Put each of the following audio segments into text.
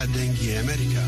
دنگی امریکا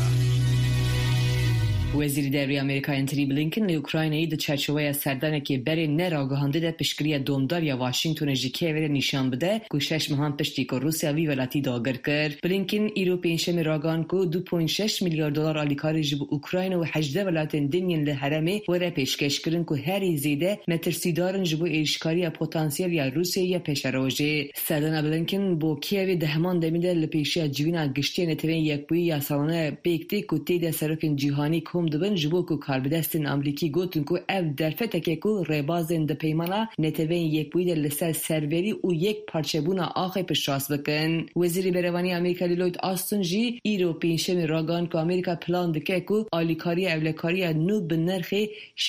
وزیر داری امریکا انتونی بلینکن لی اوکراینای د چارچوبه سردانه که بری نراگهانده ده پشکری دومدار یا واشنگتن جیکه ولی نشان بده که 6 ماه پشتی که روسیا وی ولاتی داگر کرد. بلینکن ایرو پنجشنبه راگان که 2.6 میلیارد دلار آلیکاری جب اوکراین و 18 ولایت دنیای لحرمه وره پیشکش کردن که هری زیده مترسیدارن جب ایشکاری پتانسیل یا روسیه یا پیشروژه. سردان بلینکن با کیوی دهمان دمیده لپیشی جوینا گشتی نتوین یک بوی یا سالانه بیکتی که تید سرکن جهانی دبن جبو کو کاربدستن امریکی گوتن کو اف درفته که کو ربازن د پیمانا نتوین یک بوید لسر سروری و یک پارچبونا آخی پشراس بکن. وزیر بروانی امریکا لیلوید آستون جی ایرو پینشم راگان که امریکا پلان دکه کو آلیکاری اولکاری نو بنرخی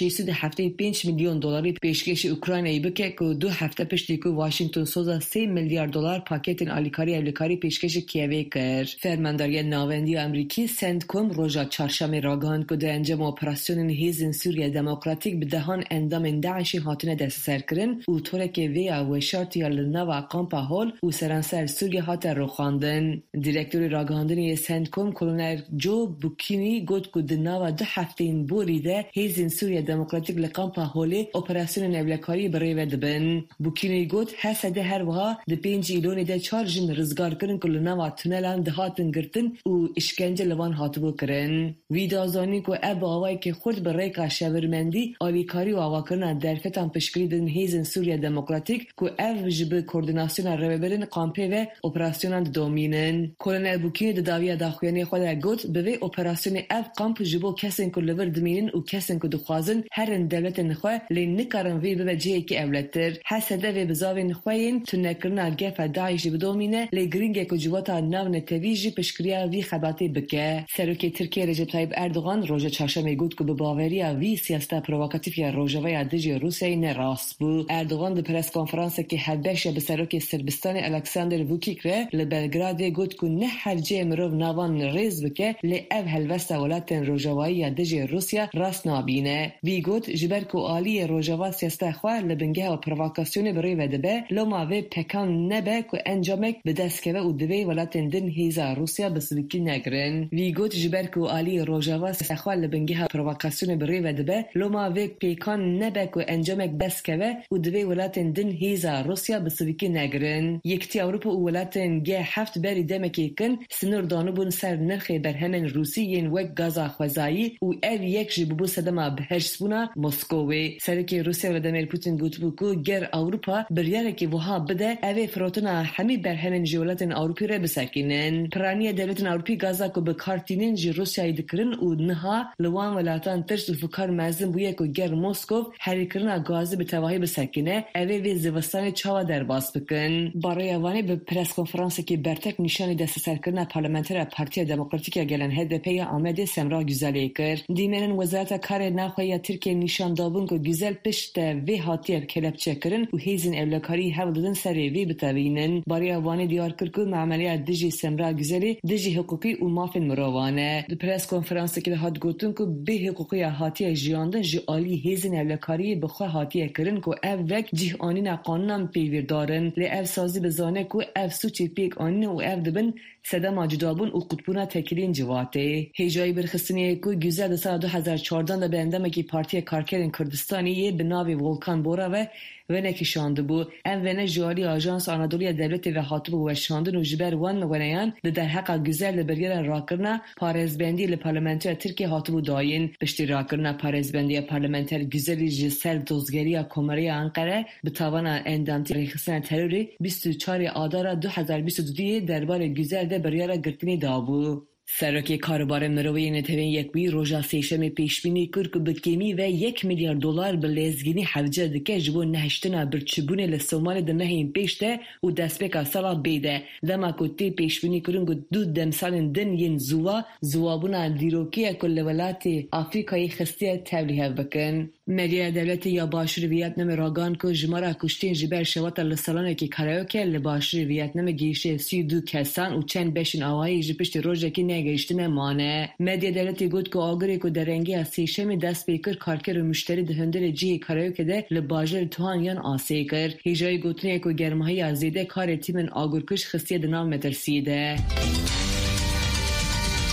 675 میلیون دلاری پیشکش اوکراینای بکه که 2 هفته پشتی کو واشنگتن سوزا 3 میلیارد دلار پاکت آلیکاری اولکاری پیشکش کیوی کرد. فرمانداری ناوندی امریکی سندکوم روزا چهارشنبه راگان که انجام اپراسیون هیزن سوریه دموکراتیک به دهان اندام داعش هاتنه دست سر کرن و طوره که ویا و شرطی لنوا قامپا هول و سرانسر سوریه هات رو خواندن. دیرکتور راگاندنی سندکوم کلونر جو بوکینی گفت که دنوا 2 هفته این بوریده هیزن سوریه دموکراتیک لقامپا هولی اپراسیون نبلکاری برای ودبن. بوکینی گفت حسده هر وها د 5 ایلونی ده 4 جن رزگار کرن که لنوا تونلان دهاتن گرتن و اشکنجه لوان هاتبو کرن. ویدازانی که اب آوایی که خود به ریکا شورمندی آلیکاری و آواکرنا درفتان پشکری دن هیزن سوریه دموکراتیک که اف جب کوردیناسیون رویبرین قامپه و اپراسیونان دومینن. کلونر بوکینی داویا داخویانی خود گفت به اپراسیون اف قامپ جبو کسین که لور دمینن و کسین که دخوازن هرن دولت نخواه لی نکارن وی به جهی که اولتر حسده و بزاوین خوین تو نکرنا گف داعش بدومینه لی گرینگه که جواتا ناو نتویجی پشکریا وی خباتی بکه. سروکی ترکیه رجب طیب اردوغان روز چهارشنبه گفت که به باوری وی سیاست پرووکاتیو روژاوی دژی روسیه نراست بود. اردوغان در پرس کنفرانس که هدبش به سروک سربستان الکساندر ووکیک ره لبلگراد گفت که نه هر جای مرو نوان ریز بکه لی اف هلوست ولایت روژاوی دژی روسیه راست نابینه. وی گفت جبر که آلی روژاوا سیاست خواه لبنگه و پرووکاسیون برای ودبه لما وی پکان نبه که انجامک به دست که و دوی ولایت دن هیزا روسیه بسویکی نگرن. وی گفت جبر که آلی روژاوا سیاست خواه لبنگه پرووکاسیون برای ودبه لما وی پیکان نبه که انجامک بس که و دوی ولایت دن هیزا روسیه بسویکی نگرن. یکتی اروپا و ولایت گه هفت بری دمکی کن سنور دانوبون سر نرخی برهمن روسی ین وک گازا خوزایی و او یک جبو صدما بهرسبونا مسکوی. سرکی روسیه و دمیر پوتین گوت بکو گر اروپا بریاره که وها بده اوی فروتنا همی برهمن جولت اروپی را بسکینن. پرانی دولت اروپی گازا که بکارتینن جی روسیه دکرن و نها لوان ولایتان ترس و فکر مزن بویه که گر مسکو حریکرنا گازی به تواهی بسکینه اوی وی زوستان چاوا در باز بکن. برای اوانی به پرس کنفرانس که برتک نشانی دست سرکرنا پارلمانتر پارتی دموکراتیک گلن هدپی آمده سمرا گزالی کرد. دیمرن وزارت کار نخواهی ترکیه نشان دابون که گزل پشت وی هاتیه کلبچه کرن و هیزن اولکاری حول دادن سری وی بتوینن. برای اوانی دیار کرد که معامله دژی سمرا گزالی دژی حقوقی و مافن مروانه. در پرس کنفرانس که هات گوتن که به حقوقی هاتیه جیاندن جالی هیزن اولکاری بخواه هاتیه کرن که اف وک جهانی نقانم پیویر دارن لی اف سازی بزانه که اف سوچی پیک آنین و اف دبن صدام جدابون و قطبونا تکیلین جواته. هیجایی برخستنیه که گزل سال 2014 به اندامه که پارتی کارکرین کردستانی به ناوی ولکان بورا و نکشانده بود. ام ونه جوالی آژانس آنادولی دولت و حاطب و شاندن و جبر وان ونیان در حق گزل برگر راکرنا پارزبندی لپارلمنتر ترکیه حاطب داین بشتی راکرنا پارزبندی پارلمنتر گزلی جسر دوزگری کمری انقره به توان اندامتی ریخستن تروری 24 آذر 2022 دربار گزل ده برگر گرتنی دابو. سرکی کاروبار مروی نتوین یک بی روژا سیشم پیشبینی کرد که بکیمی و 1 میلیارد دلار به لزگینی حوجه دکه جبو نهشتنا برچبون لسومال دمهین پیشته و دست بکا سالا بیده. دما کتی پیشبینی کرن که 2 دمسال دن ین زوابونا دیروکی کل ولاتی آفریقای خستی تولیه بکن. مدیر دولت یا باشور ویتنام راگان که جمارا کشتین جبر شواتا لسالانه که کارایوکه لباشور ویتنام گیشه 32 کسان و چند بشین آوایی جپشت روژه که نگشتن مانه. مدیر دولت گفت که آگری که درنگی از سیشم دست بیکر کارکر و مشتری دهندر جی کارایوکه ده لباجر توان یان آسی کرد. هیجای گوتنیه که گرماهی ازیده کار تیمن آگرکش خستی دنام مترسیده.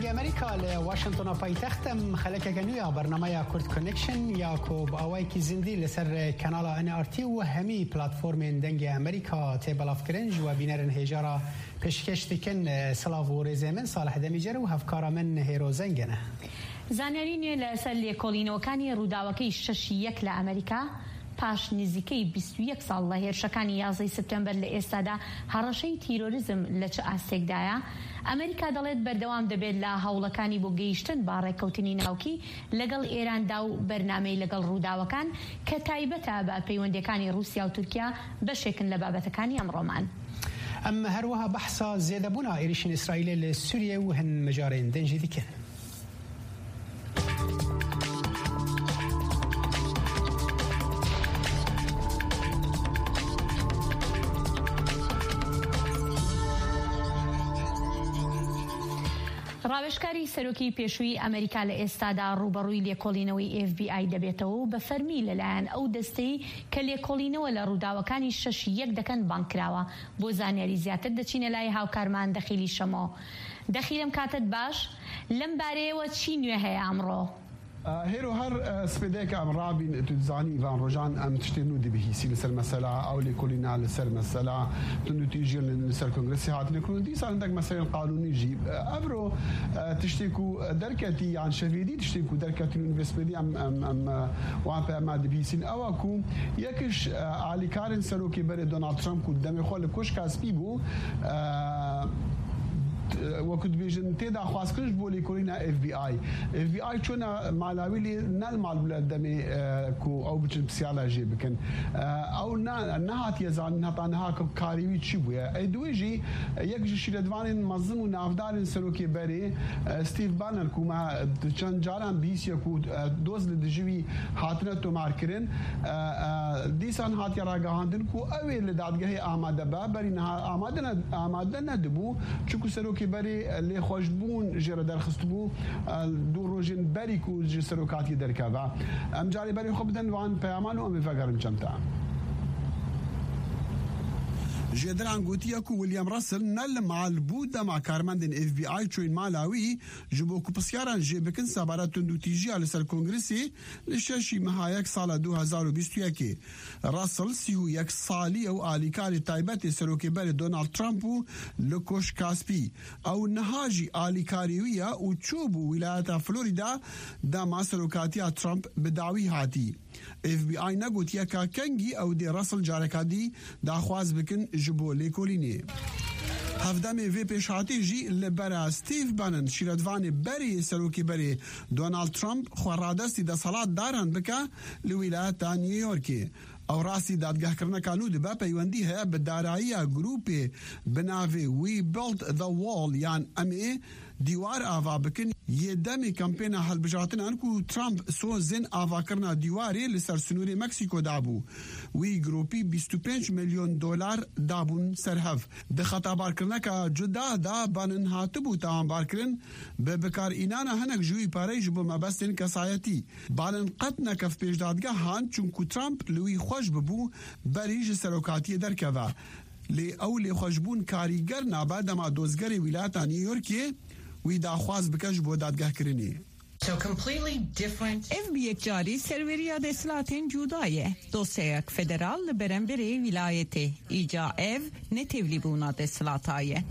دنگ امریکا ل واشنطن پایتختم خلک کنویا برنامه کورد کانکشن یا کو باوای کی زندی لسر کانال ان ار تی و همی پلتفرم دنگ امریکا تبلاف کرنج و بینرن هجارا پیشکش دکن سلاو رزمن صالح دمیجر و هفکار من هیروزنگنه زانرین لسر کولینوکانی روداوکی ششیک ل امریکا پاش نزیکی 21 سال له هێرشەکانی 11 سپتامبەر لە ئێستادا هەڕەشەی تیرۆریزم لە چ ئاستێکدایە ئەمریکا دەڵێت بەردەوام دەبێت لە هەوڵەکانی بۆ گەیشتن با ڕێککەوتنی ناوکی لەگەڵ ئێراندا و بەرنامەی لەگەڵ ڕووداوەکان کە تایبەتە بە پەیوەندیەکانی رووسیا و تورکیا بەشێکن لە بابەتەکانی ئەمڕۆمان. ئەم هەروەها بەحسا زێدەبوونا ئێریشین ئیسرائیل لە سووریا و هەن مەجارێن دەنجی دیکەن. ڕاوێژکاری سەرۆکی پێشووی ئەمریکا لە ئێستادا ڕوبەڕووی لێکۆڵینەوەی FBI دەبێتەوە و بە فەرمی لەلایەن ئەو دەستەی کە لێکۆڵینەوە لە ڕووداوەکانی 6 دەکەن بانکراوە بۆ زانیاری زیاتر دەچینە لای هاوکارمان دەخیلی شەمۆ. دەخیلم کاتت باش لەم بارەیەوە چی نوێ هەیە ئەمڕۆ؟ هيرو هر سبيدك ام رابين تزاني فان روجان ام تشتنو دي بهيسي لسر مسألة او لكلنا لسر مسألة تنو تيجي لسر كونغرس هات لكل دي صار عندك مسائل قانوني جيب ابرو تشتكوا دركتي عن شفيدي تشتكوا دركتي الانفستمنت ام وان ما دي بهيسي او اكو يكش علي كارن سلوكي بري دونالد ترامب قدام خول كوش كاسبي بو وقت بيجن تدا خاص كرش بولي كورينا FBI چونا مالاوي لي نال مال بلاد دمي كو او بچن بسيالا جي بكن او نهات يزان نهات كاريوي تشيبويا ادويجي يكجي شيلدوان منظم ونافدار سلوكي بري ستيف بانر كوما چن جاران بيسيا كو دوز لدجوي حاتنتو ماركرين ديسان هات يراغاندن كو اوي لدادگه آماده با بري نها آماده ندبو چكو سلوكي بري اللي خوشبون جرى درخستبو دو روجين بري كو سلوكاتي دركابا ام جاري بري خبدن وان بيامانو ام فقرم جمتا جدران قوتيا كو ويليام راسل نل مع البودة مع كارماندن FBI چوين مالاوي جبو كو بسياران جيبكن سابارات تندو تيجي على سر كونغرسي لشاشي مهايك سال 2021 راسل سيهو يك صالي او آليكاري تايباتي سروكي باري دونالد ترامبو لكوش كاسبي او نهاجي آليكاريويا و تشوبو ولايات فلوريدا دا ما سروكاتيا ترامب بداوي هاتي FBI نقوت يكا كنجي او دي راسل جاركادي دا خواز بكن جبو ليكوليني هفدامي في بيشاتي جي لبرا ستيف بانن شيردواني بري سلوكي بري دونالد ترامب خوارادستي دا صلاة داران بكا لولايات نيويوركي او راسي دادگاه کرنا کانو دبا پیوندی ہے بدارایی گروپ بناوی وی بيلد ذا وول یان ام دیوار آوا بکن یہ دمی کمپینا حل بجاتن انکو ترامپ سو زن آوا کرنا دیواری لسر سنوری مکسیکو دابو وی گروپی 25 مليون دولار دابون سرهف ده خطا بار کرنا کا جدا دا بانن هاتبو تام بار کرن ببکار اینانا هنک جوی پاره جبو مبستن کسایتی بانن قطنا کف پیش دادگاه هان چونکو ترامپ لوی خوش ببو بریج سروکاتی درکوا لی اولی خوشبون کاریگر نابد ما دوزگر ولایت نیویورکی وی دا خواز بکش بو دادگاه کرنی. So completely different. ev bir yekcari serveriya deslatin judaye. Dosyak federal beremberi vilayeti. İca ev ne tevlibuna deslataye.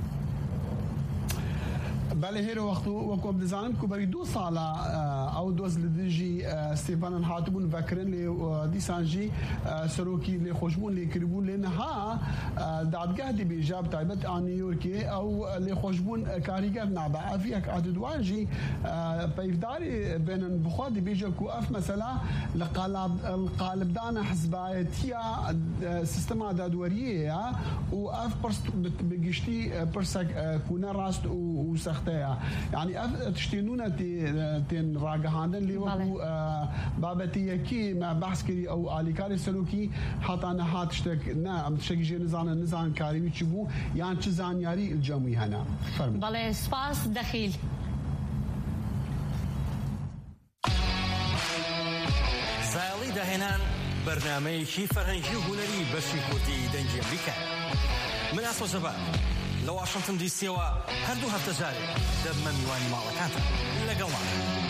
بله هيرو وقت بزانم كو بري 2 سالا او دوز لدجي ستيفان هاتبون فكرن لي ديسانجي سروكي لي خوشبون لي كربون لنها دادگاه دي بيجاب تايبت ان نيويوركي او لي خوشبون كاريگر نابا افيك ادوانجي بيفداري بين بخواد بيجا كو اف مثلا القالب دانا حزبايتيا سيستما دادوريه و اف بيجشتي برسك كونا راست و سخته يعني تشتينونا تين راجهاندن اللي هو بابتي كي ما بحث كري او اليكاري سلوكي حتى انا هاتشتك نعم تشجي نزان كاري تشبو يعني تشزان ياري الجمعي هنا فرم بالي سباس دخيل زايلي دهنان برنامج فرهنجي هنري بشي كورتي دنجي امريكا من اصل سبا لە واشنگتن دیسیەوە هەردوو هەفتە جارێک دەبمە میوانی ماڵەکانتان لەگەڵمان.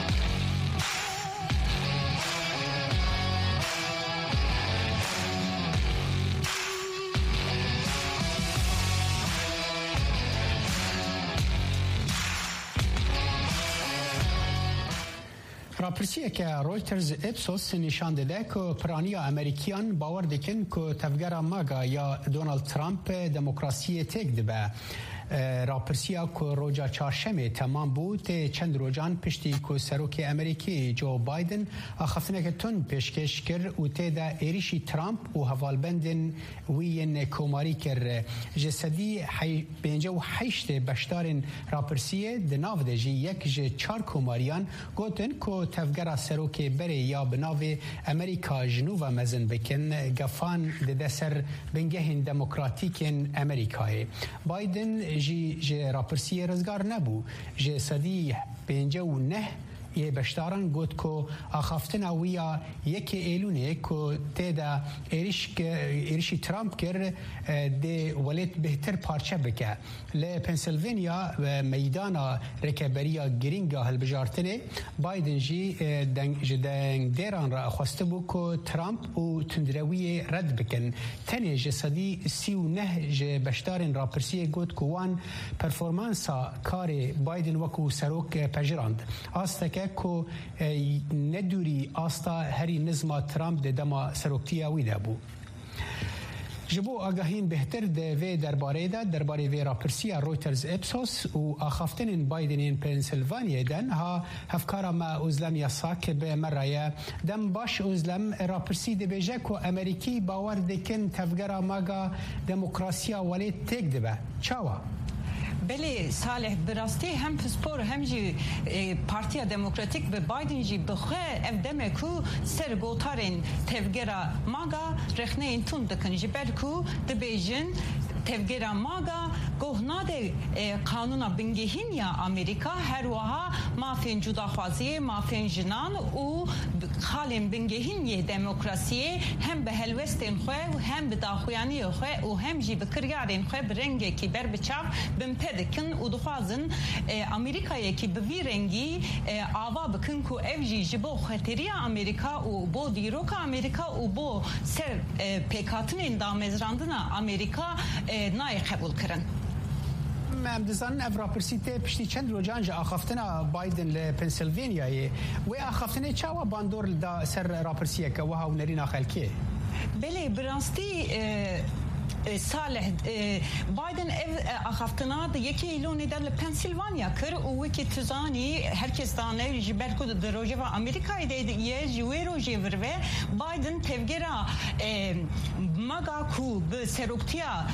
راپرسیه که رویترز اپسوس نشان داده که پرانیا امریکیان باور دکن که تفگر ماگا یا دونالد ترامپ دموکراسی تک دبه. راپرسیا که روزا چهارشنبه تمام بود چند روزان پشتی که سروک امریکی جو بایدن آخفتنه که تون پیشکش کرد و تیدا ایریشی ترامپ و حوالبندن وین کوماری کرد. جسدی 58 بشدارن راپرسیه دناو ده جی یک جه 4 کوماریان گوتن که تفگر سروک بره یا بناو امریکا جنوب مزن بکن گفان ده سر بنگهن دموکراتیکن امریکای. بایدن جی راپرسی رزگار نبو جی صدی 59 یه بشتاران گوت که آخافتن ویا یک ایلونه که تیدا ایریشی ترامپ کرد ده ولید بهتر پارچه بکه. لپنسلوانیا میدان رکبریا گرینگا هلبجارتنه بایدن جی دنگ دیران را خواسته بو که ترامپ و تندروی رد بکن. تنه جسدی 39 جی بشتارن راپرسی گوت که وان پرفورمانسا کار بایدن وکو سروک پجراند. آسته که ندوری آستا هری نظم ترامپ ده دما سروکتی ویده بو. جبو آگاهین بهتر ده وی درباره وی راپرسی رویترز اپسوس و آخافتن بایدنین پنسیلوانیا دن ها هفکارا ما اوزلم یاساک به مرایه دم باش اوزلم راپرسی ده بیجه که امریکی باور دکن تفگر ماگا دموکراسیا ولی تک دبه. چاوا؟ بله صالح براستی هم پسپور هم جی پارتیا دموکراتیک به بایدن جی بخواه افدمه که سرگوتارین تفگرا ماگا رخنه این تون دکن جی برکو دبیجن تفگرا ماگا گوهناده قانونا بنگهین یا امریکا هر وها مافین جداخوازی مافین جنان و خالین بنگهین یه دموکراسی هم به هلوستین خواه و هم به داخویانی خواه و هم جی بکریارین خواه برنگه کی بر بچاف بمپدکن و دخوازن امریکایی کی بوی رنگی آوا بکن که اوجی جبو خطری امریکا و بو دیروک امریکا و بو سر پیکاتن دامزراندن امریکا نای قبول کرن. ام دزان افراپرسیته پشتی چند روزان جا آخافتنا بایدن لپنسیلوانیایی و آخافتنه چاوا باندور دا سر راپرسیه که وها و نرینا خلکیه؟ بله براستی صالح بایدن آخافتنا دا یکی ایلونی در پنسیلوانیا کر و وکی تزانی هرکس دانه جبرکو در روژه و امریکای ده یه جوی روژه وروه بایدن تفگرا مگا کو به سروکتیا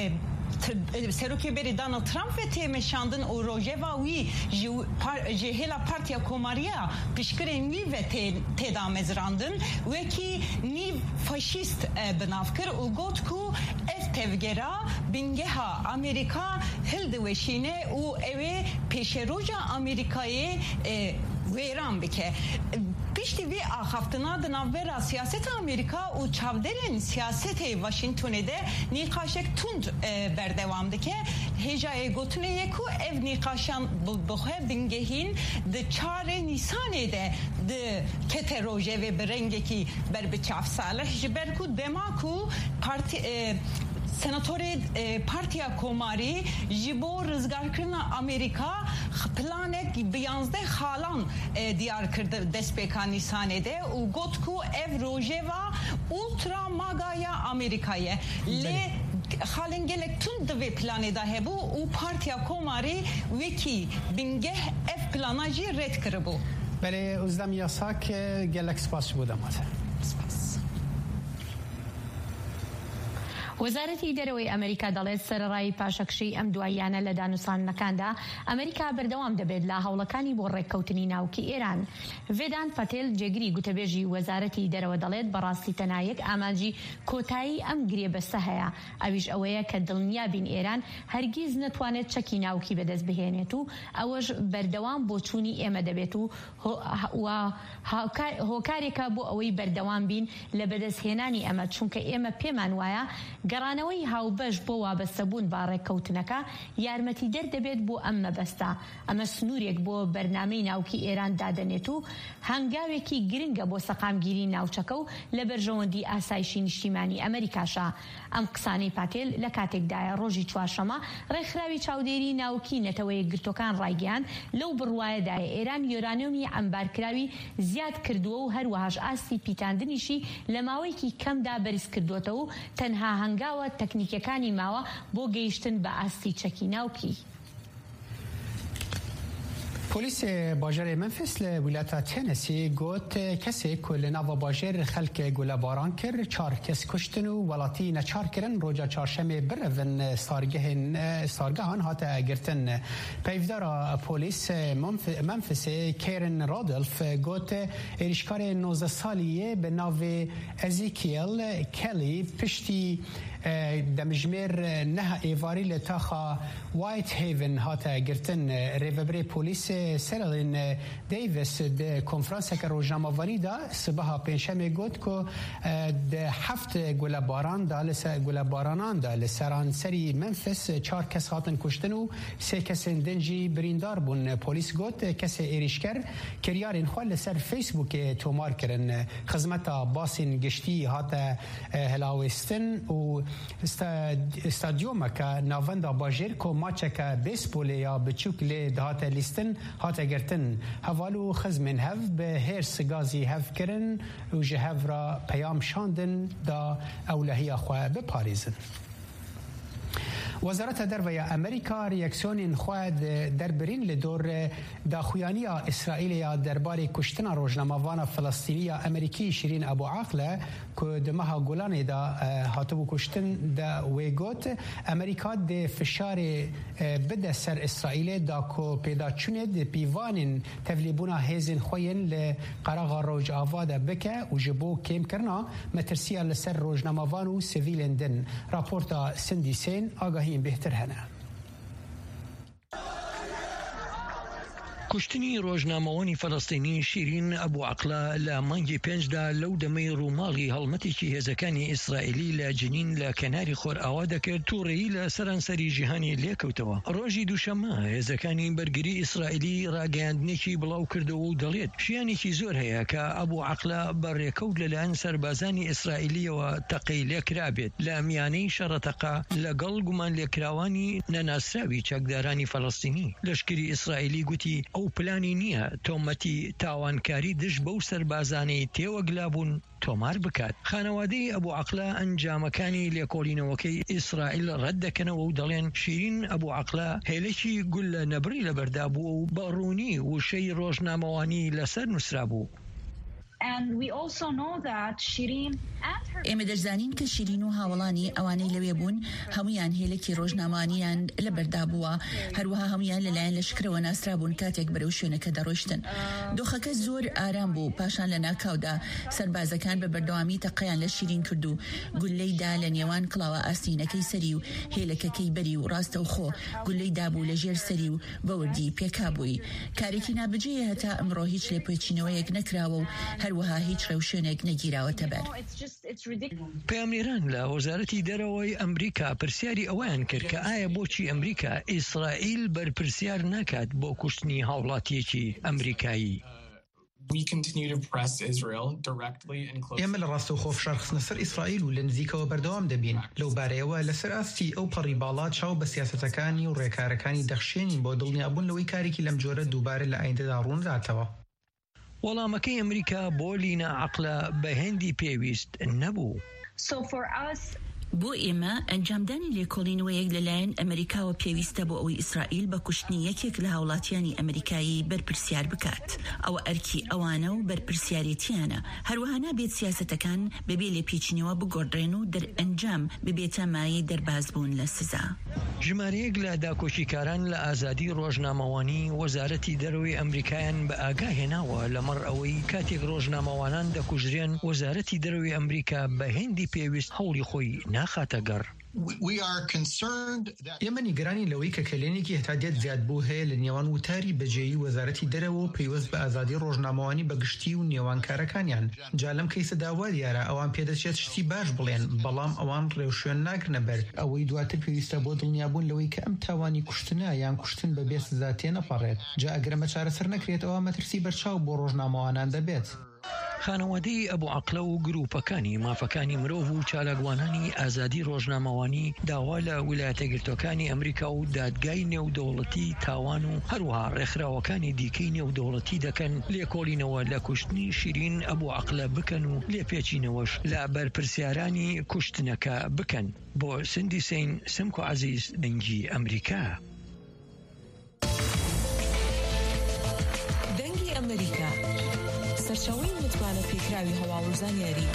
سروکی بری دونالد ترامپ تیمشاندن و روژه و وی جهلا پارتیا کوماریا پیشکرین وی و تدامزراندن وکی نیو فاشیست بنافکر و گوت کو تفگرا بینگه ها امریکا هلدوشینه و اوه پیش روژا امریکایی ویران بکه پیشتی وی آخافتنا دناور سیاست امریکا و چاودرین سیاست واشنگتن ده نیقاشک تند بردوام ده که هجای گوتنه یکو او نیقاشان بخواه بینگهین ده 4 نیسان ده کت روژه و برنگه کی بر بچاف ساله جبرکو دماکو سناتور پارتیا کوماری جبو رزگار کرنا امریکا پلانک 11 خالان دیار کرد دست پیکانی سانه ده و گوت کو اف روژه و اولترا ماگایا امریکایه لی خالن گلک تون دوی پلانه ده هبو و پارتیا کوماری وکی بینگه اف پلاناجی رد کربو. بله ازدم یاساک گلک سپاس بودم وەزارەتی دەرەوەی ئەمریکا دەڵێت سەرەڕای پاشەکشەی ئەم دواییانە لە دانووسانەکاندا ئەمریکا بەردەوام دەبێت لە هەوڵەکانی بۆ ڕێککەوتنی ناوکی ئێران. ڤێدان پەتێل جێگری گوتەبێژی وەزارەتی دەرەوە دەڵێت بەڕاستی تەنایەک ئامانجی کۆتایی ئەم گرێبەستە هەیە، ئەویش ئەوەیە کە دڵنیابین ئێران هەرگیز نەتوانێت چەکی ناوکی بەدەست بهێنێت و ئەوەش بەردەوام بۆ چوونی ئێمە دەبێت و هۆکارێکە بۆ ئەوەی بەردەوام بین لە بەدەستهێنانی ئەمە، چونکە ئێمە پێمان وایە گەڕانەوەی هاوبەش بۆ وابەستەبوون با ڕێککەوتنەکە یارمەتی دەردەبێت بۆ ئەم مەبەستە. ئەمە سنوورێک بۆ بەرنامەی ناوکی ئێران دادەنێت و هەنگاوێکی گرنگە بۆ سەقامگیری ناوچەکە و لە بەرژەوەندی ئاسایشی نیشتیمانی ئەمریکاشە. ئەم قسانەی پاتێل لە کاتێکدایە ڕۆژی چوارشەمە ڕێکخراوی چاودێری ناوکی نەتەوەیە گرتوەکان ڕایگەیاند لەو بڕوایەدایە ئێران یۆرانیۆمی ئەمبارکراوی زیاد کردووە و هەروەهاش ئاستی پیتاندنیشی لە ماوەیەکی کەمدا بەرز کردوێتەوە و تەنها هەنگاوە تەکنیکەکانی ماوە بۆ گەیشتن بە ئاستی چەکی ناوکی. پلیس باجر منفس لولاتا تنسی گوت کسی که لناو باجر خلق گلباران کرد 4 کس کشتن و ولاتی نچار کردن روزا چهارشنبه برون سارگهان هات گرتن. پیودار پلیس منفس کیرن رادلف گوت ایرشکار 19 سالیه به ناو ازیکیل کلی پشتی دمجمیر نه ایواری لتاخا وایت هیون هات گرتن. ریوبری پلیس سرلین دیویس ده کنفرانس که روزنامه‌وانی دا صبح پنجشنبه گفت که ده 7 گلباران دا لسران سری منفس 4 کس هاتن کشتن و 3 کس دنجی بریندار بون. پلیس گفت کس ایریشکر کریارین خواه لسر فیسبوک تومار کرن. خدمت باسین گشتی هات هلاوستن و استادیوم که ناوندا باجر که ماچه که بیسبول یا بچوک لی دهات لیستن هات گرتن. حوالو خزمن هف به هرس گازی هف کرن و جهف را پیام شاندن دا اولهی خواه بپاریزن. وزارت دروی امریکا ریاکسیون خود دربرین لدور داخویانی اسرائیل درباره کشتن روزنامه‌وان فلسطینی امریکی شیرین ابو عاقله که دمها گولان دا هاتبو کشتن دا ویگوت امریکا د فشار بده سر اسرائیل دا کو پیدا چونه د پیوان تبلیبونا هزین خوین لقراغ روج آواد بکه و جبو کم کرنا مترسیه لسر روزنامه‌وان و سیویلن دن. راپورتا سندی سین آگاهی بهتر هنه. کشتنی روزنامه‌وانی فلسطینی شیرین ابو عقله لمانگی 5 دا لو دمی رومالی هەڵمەتێکی هێزەکانی ئیسرائیلی لە جنین لە کەناری خۆر ئاوا دەکرد تووڕێی لە سەرانسەری جیهانی لێکەوتەوە. ڕۆژی دووشەمە هێزەکانی بەرگری ئیسرائیلی ڕاگەیاندنێکی بڵاو کردەوە و دەڵێت شیانێکی زۆر هەیە کە ئەبو عقله بەڕێکەوت لەلایەن سەربازانی ئیسرائیلیەوە تەقەی لێکرابێت لە میانەی شەڕەتەقە لەگەڵ گومان لێکراوانی نەناسراوی چەکدارانی فەلەستینی. لەشکری ئیسرائیلی گوتی ئەو پلانی نییە تۆمەتی تاوانکاری دژ بەو سەربازانەی تێوەگلابوون تۆمار بکات. خانەوادەی ئەبو عقله ئەنجامەکانی لێکۆڵینەوەکەی ئیسرائیل ڕەت دەکەنەوە و دەڵێن شیرین ئەبو عقله هێلێکی گول لە نەبری لەبەردا بوو و بەڕوونی وشەی ڕۆژنامەوانی لەسەر نووسرا بوو. ئێمە دەزانین کە شیرین و هاوڵانی ئەوانەی لەوێ بوون هەمویان هێلێکی ڕۆژنامەوانیان لەبەردا بووە، هەروەها هەمویان لەلایەن لەشکرەوە ناسرا بوون کاتێک بەرەو شوێنەکە دەڕۆیشتن. دۆخەکە زۆر ئارام بوو. پاشان لە ناکاودا سەربازەکان بە بەردەوامی تەقەیان لە شیرین کرد و گولەیدا لە نێوان کڵاوە ئاستینەکەی سەری و هێلەکەکەی بەری و ڕاستە و خۆ گولەی دابوو لە ژێر سەری و بەوردی پێکابووی. کارێکی نابجێیە هەتا ئەمڕۆ هیچ لێپێچینەوەیەک نەکراوە و هەروەها هیچ ڕێوشێنێک نەگیراوەتە بەر. پەیامێران لە وەزارەتی دەرەوەی ئەمریکا پرسیاری ئەویان کرد کە ئایا بۆچی ئەمریکا ئیسرائیل بەرپرسیار ناکات بۆ کوشتنی هاوڵاتیەکی ئەمریکایی. ئێمە لە ڕاستەوخۆ فشارخستنە سەر ئیسرائیل و لە نزیکەوە بەردەوام دەبین. لەو بارەیەوە لەسەر ئاستی ئەو پەڕی باڵا چاو بە سیاسەتەکانی و ڕێکارەکانی دەخشێنین بۆ دڵنیابوون لەوەی کارێکی لەم جۆرە دووبارە لە ئایندەدا ڕوونراتەوە. وەڵامەکەی ئەمریکا بۆ لینە عەقلە بە هێندی پێویست نەبوو. بۆ ئێمە ئەنجامدانی لێکۆڵینەوەیەک لەلایەن ئەمریکاوە پێویستە بۆ ئەوەی ئیسرائیل بە کوشتنی یەکێک لە هاوڵاتیانی ئەمریکایی بەرپرسیار بکات. ئەوە ئەرکی ئەوانە و بەرپرسیارەتیانە. هەروەها نابێت سیاسەتەکان بەبێ لێپێچینەوە بگۆڕێن و دەرئەنجام ببێتە مایەی دەربازبوون لە سزا. ژمارەیەک لە داکۆچیکاران لە ئازادی ڕۆژنامەوانی وەزارەتی دەرەوەی ئەمریکایان بە ئاگا هێناوە لەمەڕ ئەوەی کاتێک ڕۆژنامەوانان دەکوژرێن وەزارەتی دەرەوەی ئەمریکا بە هێندی پێویست هەوڵی خۆی ناخاتە گەڕ. ئێمە نیگەرانی لەوەی کە کلێنێکی هەتادێت زیادبوو هەیە لە نێوان وتاری بەجێیی وەزارەتی دەرەوە پەیوەست بە ئازادی ڕۆژنامەوانی بەگشتی و نێوانکارەکانیان. جا لەم کەیسەدا وا دیارە ئەوان پێدەچێت شتی باش بڵێن، بەڵام ئەوان ڕێوشوێن ناگرنە بەر ئەوەی دواتر پێویستە بۆ دڵنیابوون لەوەی کە ئەم تاوانی کوشتنە یان کوشتن بەبێ سزا تێنەپەڕێت. جا ئەگەرمە چارەسەر نەکرێت ئەوە مەترسی بەرچاو بۆ ڕۆژنامەوانان دەبێت. خانەوادەی ئەبوو عەقڵە و گروپەکانی مافەکانی مرۆڤ و چالاکوانانی ئازادی ڕۆژنامەوانی داوا لە ویلایەتە یەکگرتووەکانی ئەمریکا و دادگای نێودەوڵەتی تاوان و هەروەها ڕێکخراوەکانی دیکەی نێودەوڵەتی دەکەن لێکۆڵینەوە لە کوشتنی شیرین ئەبوو عەقڵە بکەن و لێپێچینەوەش لە بەرپرسیارانی کوشتنەکە بکەن. بۆ سندی سین سمکو عەزیز، دەنگی ئەمریکا. دەنگی ئەمریکا، سەرچاوەی متمانە پێکراوی هەواڵ و زانیاری.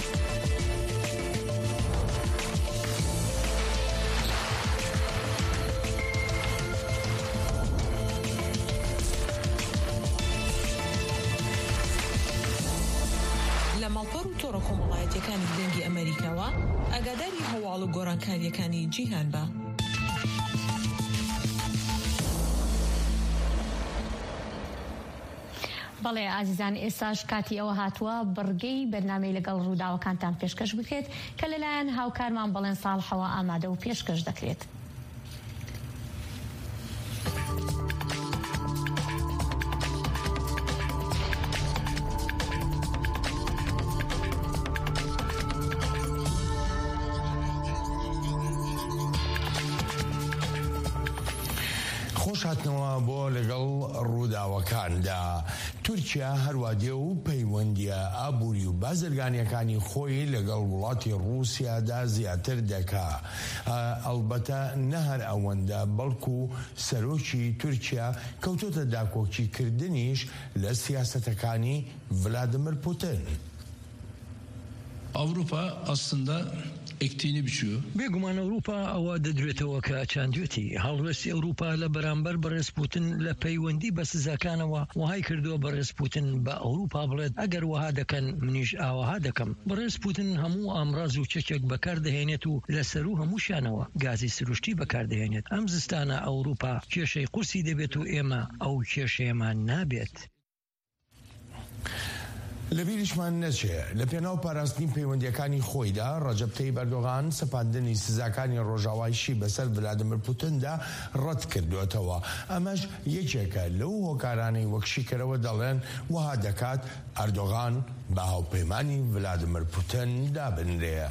لە ماڵپەڕ و تۆڕە کۆمەڵایەتیەکانی دەنگی ئەمریکاوە ئاگاداری هەواڵ و گۆڕانکاریەکانی جیهان بە. بەڵێ ئازیزان، ئێستاش کاتی ئەوە هاتووە بڕگەی بەرنامەی لەگەڵ ڕووداوەکانتان پێشکەش بکرێت کە لەلایەن هاوکارمان بەڵێن ساڵحەوە ئامادە و پێشکەش دەکرێت. خۆش هاتنەوە بۆ لەگەڵ ڕووداوەکاندا. تورکیا هەروادێ و پەیوەندیە ئابووری و بازرگانیەکانی خۆی لەگەڵ وڵاتی ڕووسیادا زیاتر دەکا. ئەلبەتە نەهەر ئەوەندە، بەڵکو سەرۆکی تورکیا کەوتۆتە داکۆکیکردنیش لە سیاسەتەکانی ڤلادیمیر پوتین. Avrupa aslında ektiğini biçiyor. بێگومان ئەوروپا ئەوە دەدرێتەوە کە چاندوێتی هەڵوێستی ئەوروپا لە بەرامبەر بەڕێزپوتن لە پەیوەندی بە سزاکانەوە وهای کردووە بەڕێزپوتن بە ئەوروپا بڵێت ئەگەر وها دەکەن منیش ئاوەها دەکەم. بەڕێزپوتن هەموو ئامڕاز و چەکێک بەکاردەهێنێت و لەسەر و هەمووشانەوە گازی سروشتی بەکاردەهێنێت. ئەم زستانە ئەوروپا کێشەی قورسی دەبێت و ئێمە ئەو کێشەیەمان نابێت. لە بیریشمان نەچێ لە پێناو پاراستنی پەیوەندیەکانی خۆیدا ڕەجەب تەیب ئەردۆغان سەپاندنی سزاکانی ڕۆژاوایشی بەسەر ڤلادیمیر پوتیندا ڕەت کردوێتەوە. ئەمەش یەکێکە لەو هۆکارانەی وەکشیکەرەوە دەڵێن وها دەکات ئەردۆغان بە هاوپەیمانی ڤلادیمیر پوتین دابنرێ.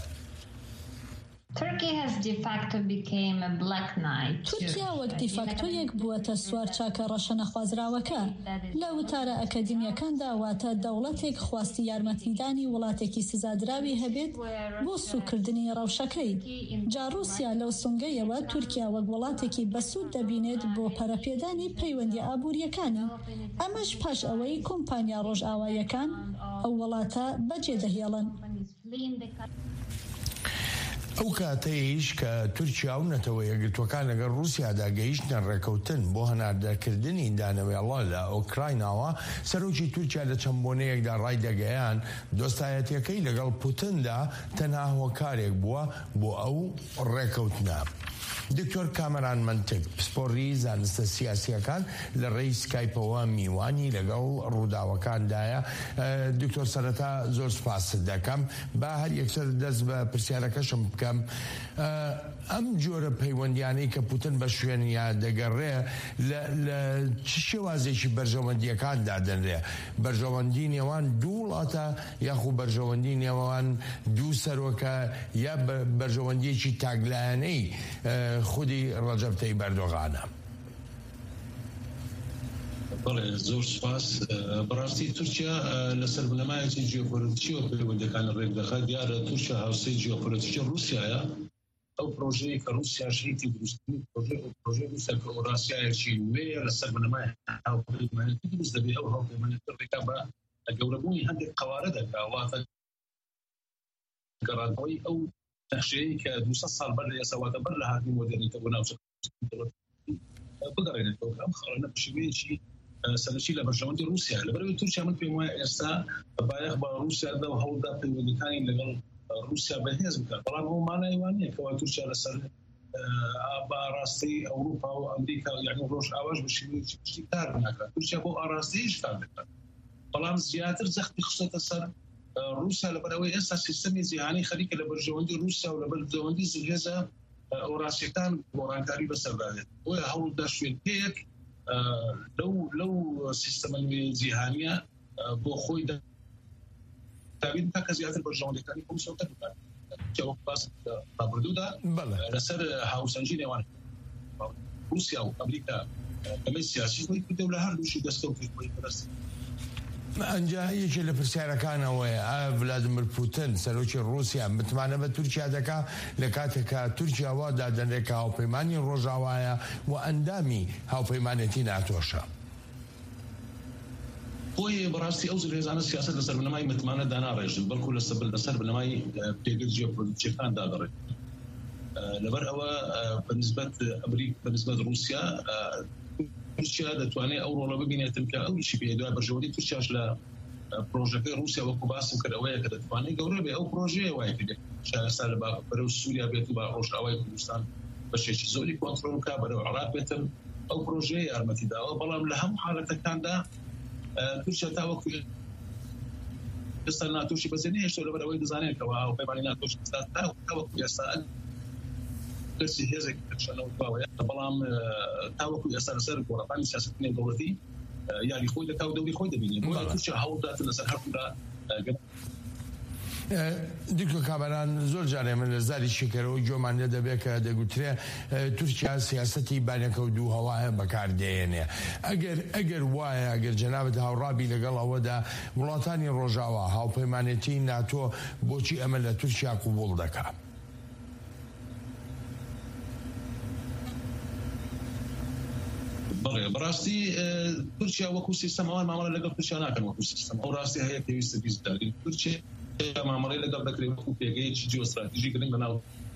تورکیا وەک دیفاکتۆیەک بووەتە سوار چاکە ڕەشە نەخوازراوەکە لە وتارە ئەکەدیمیەکاندا، واتە دەوڵەتێک خواستی یارمەتیدانی وڵاتێکی سزادراوی هەبێت بۆ سوکردنی ڕەوشەکەی. جا رووسیا لەو سنگەیەوە تورکیا وەک وڵاتێکی بەسوود دەبینێت بۆ پەرەپێدانی پەیوەندی ئابووریەکانی. ئەمەش پاش ئەوەی کۆمپانیا ڕۆژئاواییەکان ئەو وڵاتە بەجێ دەهێڵن. ئەو کاتەیش کە تورکیا و نەتەوە یەکگرتووەکان لەگەڵ رووسیادا گەیشتنە ڕێکەوتن بۆ هەناردەکردنی دانەوێڵە لە ئۆکرایناوە، سەرۆکی تورکیا لە چەند بۆنەیەکدا ڕای دەگەیان دۆستایەتیەکەی لەگەڵ پوتیندا تەنها هۆکارێک بووە بۆ ئەو ڕێکەوتنە. دکتۆر کامەران منتگ پسپۆڕی زانستە سیاسیەکان لە ڕێی سکایپەوە میوانی لەگەڵ ڕووداوەکاندایە. دکتۆر سەرەتا زۆر سپاست دەکەم. با هەر یەکسەر دەست بە پرسیارەکەشم بکەم. ئەم جۆرە پەیوەندیانەی کە پوتین بە شوێنیا دەگەڕێ لە چ شێوازێکی بەرژەوەندیەکاندا دەنرێ؟ بەرژەوەندی نێوان دوو وڵاتە یاخو بەرژەوەندی نێوان دوو سەرۆکە یا بەرژەوەندیەکی تاگلایەنەی خودی ڕەجەب تەیب ئەردۆغانە؟ بەڵێ زۆر سپاس. بەڕاستی تورکیا لەسەر بنەمایەکی جیۆپۆلیتیکیەوە پەیوەندیەکان ڕێک دەخات. دیارە تورکیا هاوسەی جیۆپۆلیتیکی رووسیایە. ئەو پرۆژەیە کە رووسیا شریکی دروستنی پرۆژەی رووسیا کە ئۆڕاسیایەکی نوێیە لەسەر بنەمای هاوپەیمانێتی دروست دەبێت. ئەو هاوپەیمانێتی ڕێکا بە گەورەبوونی هەندێک قەوارە دەکا، واتە گەڕانەوەی ئەو نەخشەیەی کە 200 ساڵ بەر لە ئێساواتە بەر لە هاتنی مۆدێرنیتە بۆ ناوچە بگەڕێنێتەوە. ئەم خەڵانە پشیوەیەکی سەرەکی لە بەرژەوەندی رووسیا. لەبەرەوەی تورکیا من پێم وایە ئێستا بایەخ بە رووسیادا و هەوڵدا پەیوەندیەکانی لەگەڵ رووسیا بەهێز بکات. بەڵام ئەو مانای وان نییە کەوا تورکیا لەسەر باراستی ئەوروپا و ئەمریکا یعنی ڕۆژ ئاواش بە شێوەیەکی کار ناکات تورکیا بۆ ئارastیش کار دەکات بەڵام زیاتر زەختی خستۆتە سەر رووسیا لەبەرەوەی ئێستا سیستەمی جیهانی خەریکە لە بەرژەوەندی رووسیا و لە بەرژەوەندی زلێزە ئۆڕاسیەکان گۆڕانکاری بەسەردادێت بۆیە هەوڵدا شوێنکەیەک لەو سیستەمە جیهانیە بۆ خۆی دابین کە زیاتر بەرژەوەندەکانی کۆمسیۆنەکە بکات بابردوودا لەسەر هاوسەنجی نێوان رووسیا و ئەمریکا ئەمە سیاسی خۆی کردە و لە هەردووشی دەستکەوتی خۆی بەدەست ئەنجا یەکێک لە پرسیارەکانەوەیە ئایا ڤلادیمیر پوتین سەرۆکی رووسیا متمانە بە تورکیا دەکا لە کاتێکە تورکیا وا دادەنێکە هاوپەیمانی ڕۆژاوایە و ئەندامی هاوپەیمانێتی ناتۆشە بۆیە بەڕاستی ئەو زلێزانە سیاست لەسەر بنەمای متمانە داناڕێژن بەڵکو لەسەر بنەمای پێگەل جیۆپۆلیتیکان دادەڕێت لەبەر ئەوە بەنسبەت رووسیا تورکیا دەتوانێت ئەو ڕۆڵە ببینێتن کە ئەوشی پێ دوای بەرژەوەندی تورکیاش لە پرۆژەکەی رووسیا وەکو باسم کرد ئەوەیە کە دەتوانێت گەورە بێ ئەو پرۆژەیە وایە کرد شایستا لە بەرەو سووریا بێت و بە ڕۆژئاوای کوردستان بەشێکی زۆری کۆنتڕۆڵ بکات بەرەو عێراق بێتن ئەو پرۆژەیە یارمەتی داوە بەڵام لە هەموو حاڵەتەکاندا تورکیا تاوەکو ئێستا ناتۆشی بەزێنی هێشتا لەبەرەوەی دەزانێت کەەوە هاوپەیمانی ناتۆش تاوەکو ئێستا کەسی هێزێکی پێشەنەوە باوەیە بەڵام تاوەکو ئێستا لەسەر گۆڕەپانی سیاسەتی دەوڵەتی یاری خۆی دەکا و دەوری خۆی دەبینێت بۆ تورکیا هەوڵداتن لەسەر هەردوودا دکتۆر کامەران زۆر جارێ من لە زاری شێکەرەوەی گوێمان لێ دەبێت کە دەگوترێ تورکیا سیاسەتی بانەکەوتوو هەوایە بەکاردێنێ ئەگەر وایە ئەگەر جەنابەت هاوڕابی لەگەڵ ئەوەدا وڵاتانی ڕۆژاوا هاوپەیمانێتی ناتۆ بۆچی ئەمە لە تورکیا قبوڵ دەکات بەڕاستی تورکیا وەکو سیستەمەوان مامەڵە لەگەڵ تورکیا ناکەن وەکو سیستەم ئەو ڕاستی هەیە پێویستە بیزداری تورکیا مامەڵەی لەگەڵ دەکرێت وەکو پێگەیەکی جیۆستراتیژی گرنگ لەناو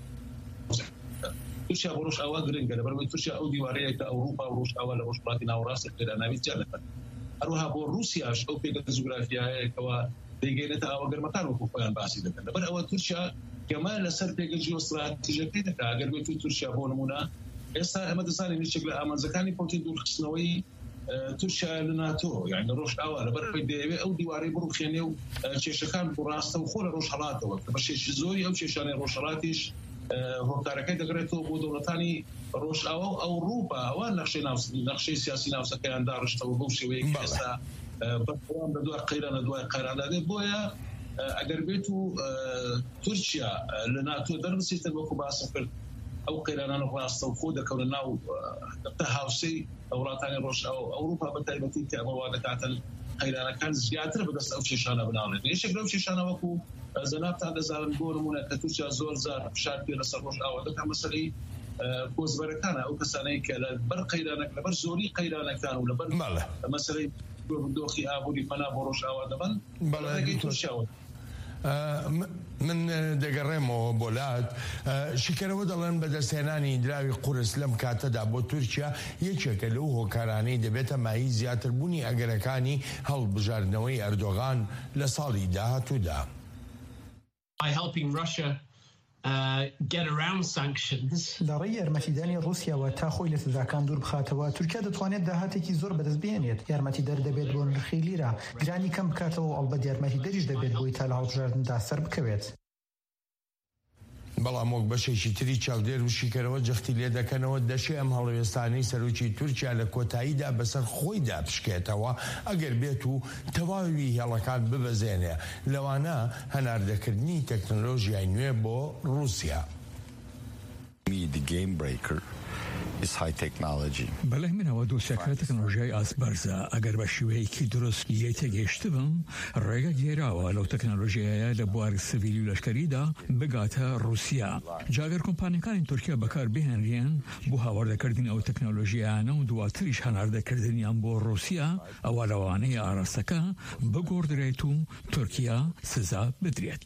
تورکیا بۆ ڕۆژئاوا گرنگە لەبەرەوەی تورکیا ئەو دیوارەیە کە ئەوروپا و ڕۆژئاوا لە ڕۆژهەڵاتی ناوەڕاستە پێداناوی جیا دەکات هەروەها بۆ رووسیاش ئەو پێگە جوگرافیایەکەوە دەیگەێنێتە ئاوەگەرمەکان وەکو خۆیان باسی دەکەن لەبەر ئەوە تورکیا گەمە لەسەر پێگە جیۆستراتیژەکەی دەکات ئەگەر بێت تورکیا بۆ نمونە ئێستا ئەمە دەزانین هیچێک لە ئامانجەکانی پۆتی دوورخستنەوەی تورکیا لە ناتۆ یعنی ڕۆژئاوا لەبەرەوەی دەیەوێت ئەو دیوارەی بڕوخێنێ و کێشەکان بڕاستە و خۆ لە ڕۆژهەڵاتەوە کە بەشێکی زۆری ئەو کێشانەی ڕۆژهەڵاتیش هۆکارەکەی دەگرێتەوە بۆ دەوڵەتانی ڕۆژئاوا و ئەوروپا ئەوە نەخشەی سیاسی ناوچەکەیان داڕشتەوە بەو شێوەیەکی ئێستا بەڵام لە دوای قەیرانە دوای قەیراندا دێت بۆیە ئەگەر بێت و تورکیا لە ناتۆ دەربچێتە وەکو باسم کرد ئەو قەیرانانە ڕاستە و خۆ دەکەونە ناو هاوسەی وڵاتانی ڕۆژئاوا و ئەوروپا بە تایبەتی کە ئەمە وا دەکاتن قەیرانەکان زیاتر بەدەست ئەو کێشانە بناڵێت یەکێک لەو کێشانە وەکو زەنابتان دەزانن بۆ نمونە کە تورکیا زۆر زار فشار پێ لەسەر ڕۆژئاوا دەکات مەسەلەی کۆزبەرەکانە ئەو کەسانەی کە لەبەر قەیرانەک لەبەر زۆری قەیرانەکان و لەبەر مەسەلەی دۆخی ئابووری پەنا بۆ ڕۆژئاوا دەبن بەڵێنەکەی تورکیاوە من دەگەڕێمەوە بۆلات شکەرەوە دەڵێن بەدەستهێنانی دراوی قورس لەم کاتەدا بۆ تورکیا یەکێکە لەو هۆکارانەی دەبێتە مای زیاتربوونی ئەگەرەکانی هەڵبژاردنەوەی ئەردۆغان لە ساڵی داهاتوودا. لەڕێی یارمەتیدانی رووسیاوە تا خۆی لە سزاکان دوور بخاتەوە تورکیا دەتوانێت داهاتێکی زۆر بەدەست بێنێت یارمەتیدەر دەبێت بۆ نرخی لیرە گرانی کەم بکاتەوە و ئەڵبەت یارمەتیدەریش دەبێت بۆی تا لە هەڵبژاردندا سەر بکەوێت. بەڵام وەک بەشێکی تری چاودێر و شیکەرەوە جەختی لێ دەکەنەوە دەشێ ئەم هەڵوێستانەی سەرۆکی تورکیا لە کۆتاییدا بەسەر خۆیدا بشکێتەوە ئەگەر بێت و تەواوی هێڵەکان ببەزێنێ لەوانە هەناردەکردنی تەکنۆلۆژیای نوێ بۆ رووسیا. بەلای منەوە دۆسیەکە تەکنۆلۆژیای ئاسبەرزە ئەگەر بە شێوەیەکی دروست تێگەیشت بم ڕێگە گێراوە لەو تەکنۆلۆژیایە لە بواری سڤیلی و لەشکەریدا بگاتە رووسیا جاگەر کۆمپانیەکانی تورکیا بەکار بهێنرێن بۆ هاوردەکردنی ئەو تەکنۆلۆژیانە و دواتریش هەناردەکردنیان بۆ رووسیا ئەوە لەوانەیە ئاراستەکە بگۆڕدرێت و تورکیا سزا بدرێت.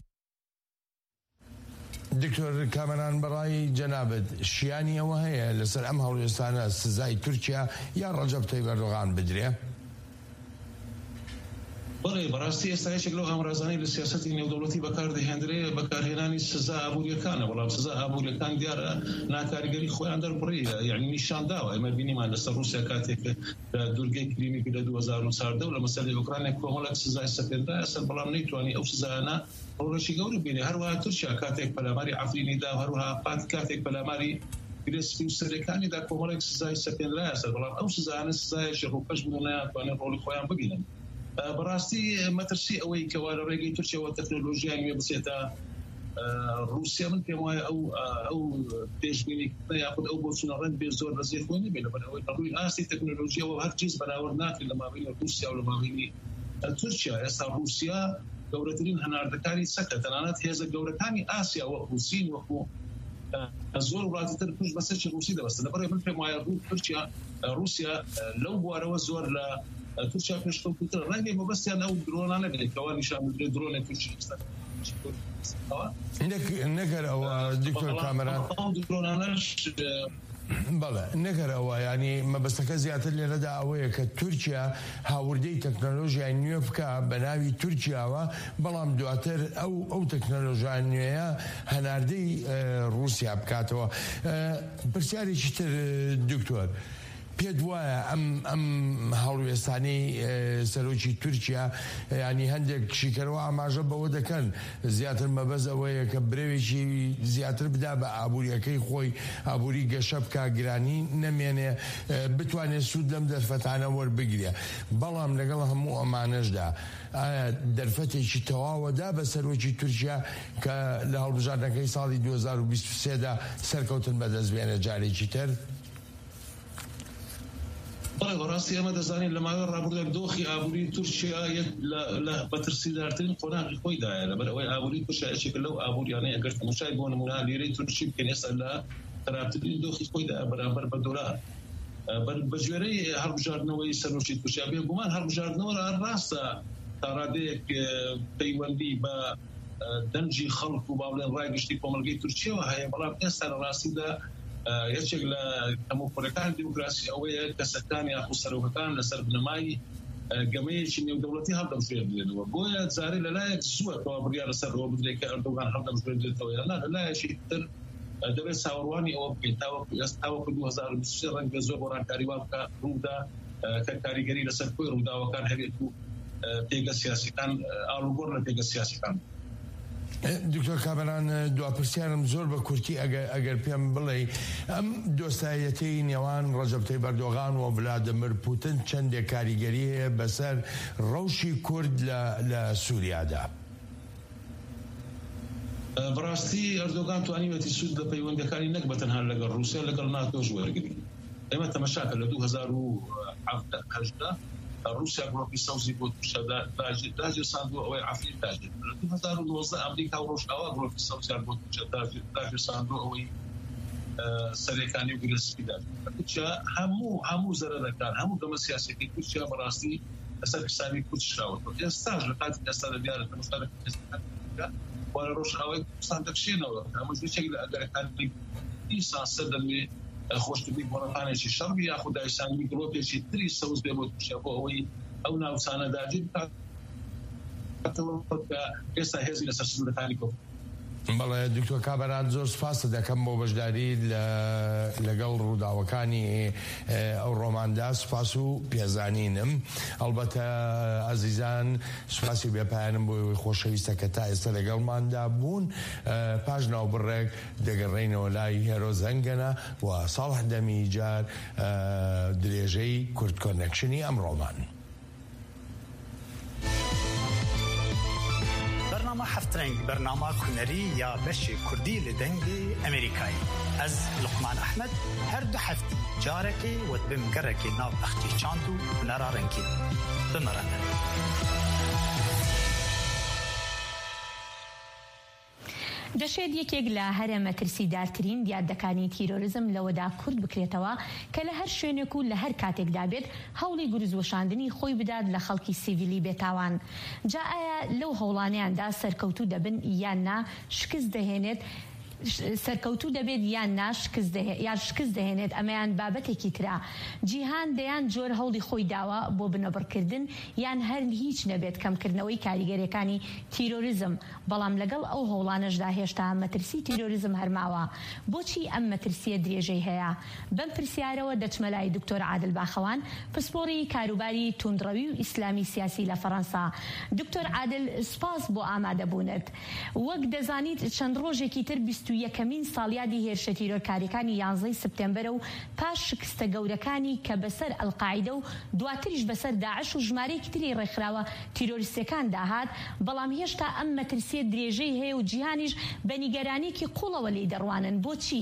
دکتۆر کامەران بەڕای جەنابەت شیانی ئەوە هەیە لەسەر ئەم هەڵوێستانە سزای تورکیا یا ڕەجەب تەیب ئەردۆغان بدرێ؟ بەڵێ بەڕاستی ئێستا یەکێک لەو ئامرازانەی لە سیاسەتی نێودەوڵەتی بەکاردەهێنرێ بەکارهێنانی سزا ئابوووریەکانە بەڵام سزا ئابوووریەکان دیارە ناکاریگەری خۆیان دەربڕی یعنی نیشان داوە ئێمە بینیمان لەسەر رووسیا کاتێک دوورگەی کلینیکی لە 2014 و لە مەسەلەی ئوکرانیا کۆمەڵێک سزای سەپێنرا ئەسەر بەڵام نەیتوانی ئەو سزایانە ڕۆژی گەورە بینێ هەروەها تورکیا کاتێک پەلاماری عەفرینی دا و هەروەها پات کاتێک پەلاماری گرێسپی و سەرەکانیدا کۆمەڵێک سزای سەپێنرایە سەر بەڵام ئەو سزایانە سزایەکی ڕووپەش بوون و نەیانتوانێت ڕۆڵی خۆیان ببینن بەڕاستی مەترسی ئەوەی کەوا لە ڕێگەی تورکیاوە تەکنۆلۆژیای نوێ بچێتە رووسیا من پێم وایە ئەو پێشبینیکردنە یاخود ئەو بۆچوونە ڕەنگ بێ زۆر بەزێ خۆی نەبێت لەبەر ئەوەی ڕووی ئاستی تەکنۆلۆژیەوە هەرگیز بەراورد ناکرێت لە مابینی رووسیا و لە مابینی تورکیا ئێستا رووسیا گەورەترین هەناردەکاری سەکە تەنانەت هێزە گەورەکانی ئاسیا وەکو سین وەکو زۆر وڵاتیتر پشت بەسەرکی رووسی دەبەستن لەبەر من پێم وایە تورکیا رووسیا لەو بوارەوە زۆر لە تورکیا پێشکەوتووتر ڕەنگی مەبەستیان ئەو درۆنانە بێت کەوا نیشان بدرێت درۆنێک تورکی ئێستا نەگەر ئەوە دکتۆر کامەران درۆنانەش بەڵێ نەگەرەوە ینی مەبەستەکە زیاتر لێرەدا ئەوەیە کە تورکیا هاوردەی تەکنۆلۆژیای نوێ بکە بە ناوی تورکیاوە بەڵام دواتر ئەو تەکنۆلۆژیای نوێیە هەناردەی رووسیا بکاتەوە پرسیارێکی تر دکتۆر پێت وایە ئەم هەڵوێستانەی سەرۆکی تورکیا ینی هەندێک شیکەرەوە ئاماژە بەوە دەکەن زیاتر مەبەز ئەوەیە کە برێوێکی زیاتر بدا بە ئابوووریەکەی خۆی ئابووری گەشە بکە گرانی نەمێنێ بتوانێت سوود لەم دەرفەتانە وەربگرێ بەڵام لەگەڵ هەموو ئەمانەشدا ئایا دەرفەتێکی تەواوەدا بە سەرۆکی تورکیا کە لە هەڵبژاردنەکەی ساڵی 2023دا سەرکەوتن بەدەستبێنە جارێکی تر بەڕاستی ئەمە دەزانین لە ماوەی ڕابردووە دۆخی ئابووری تورکیا لە بەترسیدارترین قۆناغی خۆیدایە لەبەر ئەوەی ئابووری تورکیا لەو ئابووریانەی ئەگەر تەماشای بۆ نمونە لێرەی تورکی بکەین ئێستا لە خراپترین دۆخی خۆیدا بەرامبەر بە دۆلار بە گوێرەی هەڵبژاردنەوەی سەرۆکی تورکیا بێگومان هەڵبژاردنەوە ڕاستە تا ڕادەیەک پەیوەندی بە دەنجی خەڵک و با بڵێن ڕایگشتی کۆمەلگەی تورکیەوە هەیە بەڵام ئێستا لە ڕاستیدا یەکێک لە کەموپۆرەکان دیموکراسی ئەوەیە کە سەرکانی یاخود سەرۆکەکان لەسەر بنەمای گەمەیەکی نێودەوڵەتی هەڵدەمژێر بدرێنەوە بۆیە جارێ لەلایەک زووەتەوە بڕیار لەسەرەوە بدرێت کە ئەردۆغان هەڵدەمژێر بدرێتەوە یان لەلایەکی تر دەبێت چاوەڕوانی ئەوە بکەین تاوەکو 2023 ڕەنگە زۆر گۆڕانکاری وا بکە ڕوودا کە کاریگەری لەسەر خۆی ڕووداوەکان هەبێت و پێگە سیاسیەکان ئاڵوگۆڕ لە پێگە سیاسیەکان دکتۆر کامەران دواپرسیارم زۆر بە کورتی ئەگەر پێم بڵێ ئەم دۆستایەتی نێوان ڕەجەب تەیب ئەردۆغان و ڤلادیمیر پوتین چەندێک کاریگەری هەیە بەسەر ڕەوشی کورد لە سووریادا بەڕاستی ئەردۆغان توانیوەتی سوود لە پەیوەندەکانی نەک بەتەنها لەگەڵ رووسیا لەگەڵ ناتۆ وەرگری ئێمە تەماشاکە لە 2018 رووسیا گڵۆپی سەوزی بۆ داژێ ساندووە ئەوەی عەفرین داژێت لە 2019 ئەمریکا و ڕۆژئاوا گڵۆپی سەوزیان بۆ داژێ ساندووە ئەوەی سەرەکانی و گرێسپی داژێت هەموو زەرەرەکان هەموو دەمە سیاسەکەی تورکیا بەڕاستی لەسەر حسابی کورد شراوەتەوە ئێستاش لە کاتی ئێستا لە دیارە وارە ڕۆژئاوای کوردستان دەکشێنەوە هەموو یەکێک لە ئەگەرەکانی ئینسان سەردەمێ خۆشتبی بۆڕەکانێکی شەڕبی یاخود دایسانی گڵۆپێکی تری سەوز بێ بۆ تورکیا بۆ ئەوەی ئەو ناوچانە داگیر بکاتەوە کە ئێستا هێزی لەسەر سنوورەکانی کۆ بەڵێ دکتۆر کامەران زۆر سپاس دەکەم بۆ بەشداری لەگەڵ ڕووداوەکانی ئەو ڕۆماندا سپاس و پێزانینم ئەلبەتە عەزیزان سوپاسی بێپایانم بۆ خۆشەویستە کە تا ئێستا لەگەڵماندا بوون پاش ناوبڕێک دەگەڕێینەوە لای هێرۆ زەنگەنە و ساڵح دەمی جار درێژەی کورد کۆنێکشنی ئەمڕۆمان برنامه هفترنگ برنامه هنری یا بشی کردی لدنگی امریکایی از لقمان احمد هر دو هفته جارکی و بمگرکی ناو اختی چاندو نرارنکی بمرانه دەشێت یەکێک لە هەرێمە ترسیدارترین دیاردەکانی تیرۆریزم لەوەدا کورد بکرێتەوە کە لە هەر شوێنێک و لە هەر کاتێکدا بێت هەوڵی گورزوەشاندنی خۆی بدات لە خەڵکی سیڤیلی بێتاوان جا ئایا لەو هەوڵانەیاندا سەرکەوتوو دەبن یان نا شکست دەهێنێت سەرکەوتوو دەبێت یان ناشکست یان شکست دەهێنێت ئەمەیان بابەتێکی ترا جیهان دەیان جۆر هەوڵی خۆی داوە بۆ بنەبڕکردن یان هەر هیچ نەبێت کەمکردنەوەی کاریگەریەکانی تیرۆریزم بەڵام لەگەڵ ئەو هەوڵانەشدا هێشتا مەترسی تیرۆریزم هەرماوە بۆچی ئەم مەترسیە درێژەی هەیە بەم پرسیارەوە دەچمە لای دکتۆر عادل باخەوان پسپۆڕی کاروباری توندڕەوی و ئیسلامی سیاسی لە فەڕەنسا دکتۆر عادل سپاس بۆ ئامادەبوونت وەک دەزانیت چەند ڕۆژێکی تر 21مین ساڵیادی هێرشە تیرۆرکاریەکانی 11 سپتێمبەرە و پاش شکستە گەورەکانی کە بەسەر ئەلقاعیدە و دواتریش بەسەر داعش و ژمارەیەکی تری ڕێکخراوە تیرۆریستەکان داهات بەڵام هێشتا ئەم مەترسیە درێژەی هەیە و جیهانیش بە نیگەرانێکی قوڵەوە لێی دەڕوانن بۆچی؟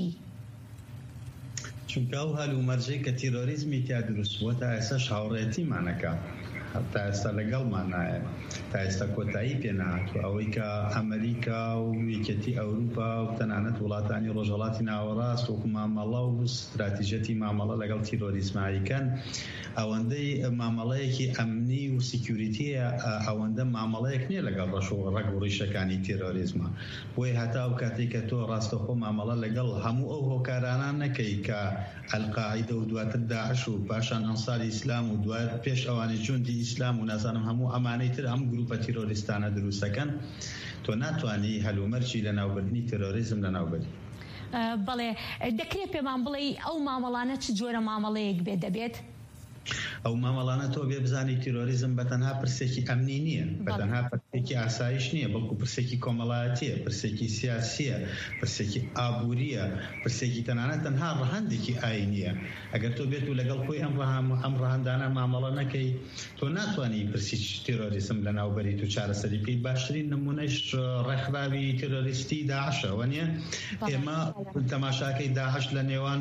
چونکە ئەو هەلومەرجەی کە تیرۆریزمی تیا دروست بووە تا ئێستاش هاوڕێتیمانەکە تا ئێستا لەگەڵمان نایە تا ئێستا کۆتایی پێنهاتوە ئەوەی کە ئەمریکا و یەکێتی ئەوروپا و تەنانەت وڵاتانی ڕۆژهەڵاتی ناوەڕاست وەکو مامەڵە و استراتیژەتی مامەڵە لەگەڵ تیرۆریزماییکەن ئەوەندەی مامەڵەیەکی ئەمنی و سیکیوریتیە ئەوەندە مامەڵەیەک نییە لەگەڵ ڕەش و ڕەگ و ڕیشەکانی تیرۆریزمە بۆی هەتا و کاتێک کە تۆ ڕاستەخۆ مامەڵە لەگەڵ هەموو ئەو هۆکارانان نەکەی کە ئەلقاعیدە و دواتر داعش و پاشان ئەنساری ئیسلام و دوای پێش ئەوانی جوندی ئیسلام و نازانم هەموو ئەمانەی تر ئەم گروپە تیرۆریستانە دروستەکەن تۆ ناتوانی هەلومەرجی لە ناوبردنی تیرۆریزم لە ناوبەری بەڵێ دەکرێت پێمان بڵێ ئەو مامەڵانە چ جۆرە مامەڵەیەک بێ دەبێت؟ ئەو مامەڵانە تۆ بێ بزانی تیرۆریزم بەتەنها پرسێکی ئەمنی نییە بەتەنها پرسێکی ئاسایش نییە بەڵکو پرسێکی کۆمەڵایەتیە پرسێکی سیاسیە پرسێکی ئابووریە پرسێکی تەنها ڕەهەندێکی ئاینیە ئەگەر تۆ بێت و لەگەڵ خۆی ئەم ڕەهەندانە مامەڵە نەکەی تۆ ناتوانانی پرسی تیرۆریزم لە ناوبەری تو چارەسەری پێی باشترین نمونەش ڕێکخراوی تیرۆریستی داعشەوە نیە ئێمە تەماشاکەی داعش لە نێوان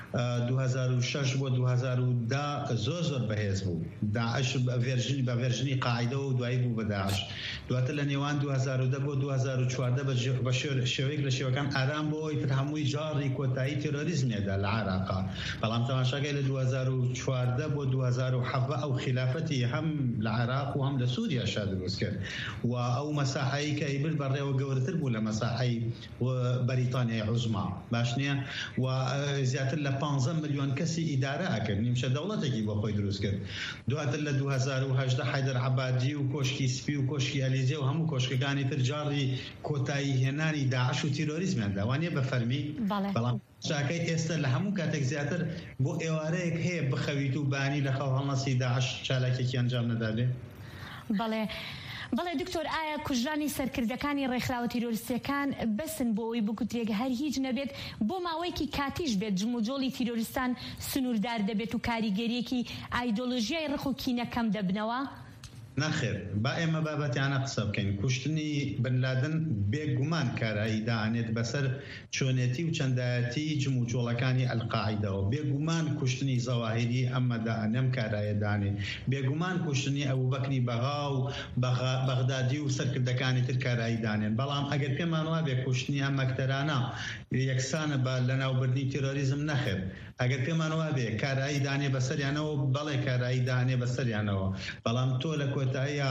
2006 بۆ 2010 زۆر بەهێز بوو داعش بە ڤێرژنی قاعیدە و دوایی بوو بە داعش دواتر لە نێوان 2010 بۆ 2014 بە شێوەیەک لە شێوەکان ئارام بۆ ئەوەی تر هەمووی جاڕی کۆتایی تیرۆریزمێدا لە عێراقا بەڵام تەماشاکەی لە 2014 بۆ 2007 ئەو خلافەتی هەم لە عێراق و هەم لە سووریاشا دروست کرد و ئەو مەساحەی کە ئیبل بەڕێوە گەورەتر بوو لە مەساحەی بەریتانیای عوزما باش نییە و زیاتر لە 15 ملیۆن کەسی ئیدارە ئەکرد نیمچە دەوڵەتێکی بۆ خۆی دروست کرد دواتر لە 2018 حیدەر عەبادی و کۆشکی سپی و کۆشکی ئەلیزێ و هەموو کۆشکەکانی تر جاڕی کۆتایی هێنانی داعش و تیرۆریزمیان داوانیە بە فەرمی بەڵام شاکەی ئێستا لە هەموو کاتێک زیاتر بۆ ئێوارەیەک هەیە بخەویت و بانی لە خەو هەڵنەسی داعش چالاکێکی ئەنجام نەدابێ بەڵێ دکتۆر ئایا کوژرانی سەرکردەکانی ڕێکخراوە تیرۆریستیەکان بەسن بۆ ئەوی بکوترێک هەر هیچ نەبێت بۆ ماوەیەکی کاتیش بێت جموجۆڵی تیرۆریستان سنووردار دەبێت و کاریگەریەکی ئایدۆلۆژیای ڕق و کینەکەم دەبنەوە؟ نەخێر با ئێمە بابەتیانە قسە بکەین کوشتنی بنلادن بێگومان کارایی داهانێت بەسەر چۆنێتی و چەندایەتی جموجۆڵەکانی ئەلقاعیدەوە بێگومان کوشتنی زەواهیری ئەمە داهانەم کارایە دانێ بێگومان کوشتنی ئەبوبەکری بەغا و بەغدادی و سەرکردەکانی تر کارایی دانێن بەڵام ئەگەر پێمان وا بێ کوشتنی ئەم مەکتەرانە یەکسانە بە لەناوبردنی تیرۆریزم نەخێر ئەگەر پێمان وا بێ کارایی دانێ بەسەریانەوە بەڵێ کارایی دانێ بەسەریانەوە بەڵام تۆ لە کۆتاییە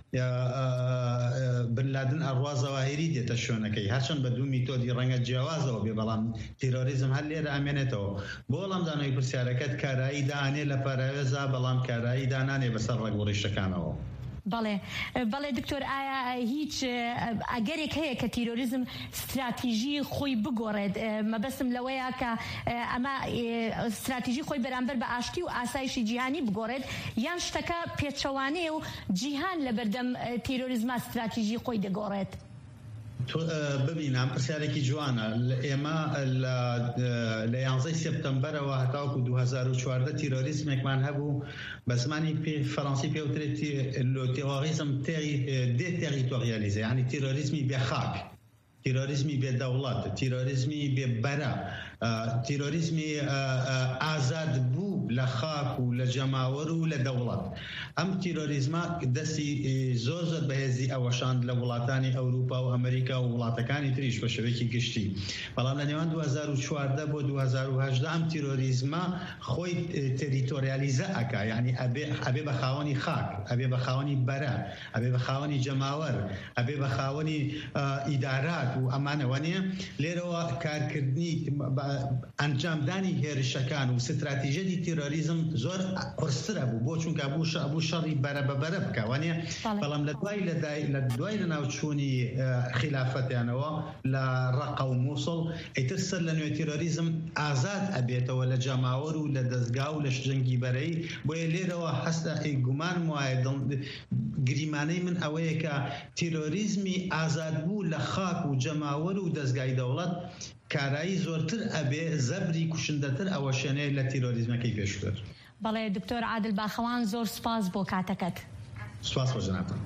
بنلادن ئەڕوا زەواهیری دێتە شوێنەکەی هەرچەند بە دوو میتۆدی ڕەنگە جیاوازەوە بێ بەڵام تیرۆریزم هەر لێرە ئامێنێتەوە بۆ وەڵام دانەوەی پرسیارەکەت کارایی دانێ لە پاراوێزا بەڵام کارایی دانانێ بەسەر ڕێک و ڕیشەکانەوە بەڵێ دکتۆر ئایا هیچ ئەگەرێک هەیە کە تیرۆریزم استراتیژی خۆی بگۆڕێت مەبەستم لەوەیە کە ئەمە استراتیژی خۆی بەرامبەر بە ئاشتی و ئاسایشی جیهانی بگۆڕێت یان شتەکە پێچەوانەیە و جیهان لە بەردەم تیرۆریزمە استراتیژی خۆی دەگۆڕێت؟ ببینم پرسیارێکی جوانە ئێمە لە 11 سپتەمبەرەوە هەتاوەکو 2014 تیرۆریزمێکمان هەبوو بە زمانی فەڕەنسی پێوترێت تیرۆریزم دێتێریتۆریالیزە یعنی تیرۆریزمی بێخاک تیرۆریزمی بێدەوڵەت تیرۆریزمی بێبەرە تیرۆریزمی ئازاد بوو بوو لە خاک و لە جەماوەر و لە دەوڵەت ئەم تیرۆریزمە دەستی زۆر بەهێزی ئەوەشاند لە وڵاتانی ئەوروپا و ئەمریکا و وڵاتەکانی تریش بە شێوەیەکی گشتی بەڵام لە نێوان 2014 بۆ 2018 ئەم تیرۆریزمە خۆی تریتۆریالیزە ئەکا یعنی ئەبێ بە خاوەنی خاک ئەبێ بە خاوەنی بەرە ئەبێ بە خاوەنی جەماوەر ئەبێ بە خاوەنی ئیدارات و ئەمانەوە نیە لێرەوە کارکردنی ئەنجامدانی هێرشەکان و ستراتیژەی تیرۆریزم زۆر قرسرە بوو بۆ چونکە بوو شەڕی بەرە بەبەرە بکەوانێ بەڵام لە دوای لە ناوچوونی خلافەتیانەوە لە ڕەقە و مووسڵ ئیتر سەر لە نوێ تیرۆریزم ئازاد ئەبێتەوە لە جەماوەر و لە دەستگا و لە شجەنگی بەرەی بۆیە لێرەوە هەستا گومان وایە گریمانەی من ئەوەیە کە تیرۆریزمی ئازاد بوو لە خاک و جەماوەر و دەستگای دەوڵەت کارایی زۆرتر ئەبێ زەبری کوشندەتر ئەوە شوێنەیە لە تیرۆریزمەکەی پێشتر. بەڵێ دکتۆر عادل باخەوان زۆر سپاس بۆ کاتەکەت. سپاس بۆ جەنابتان.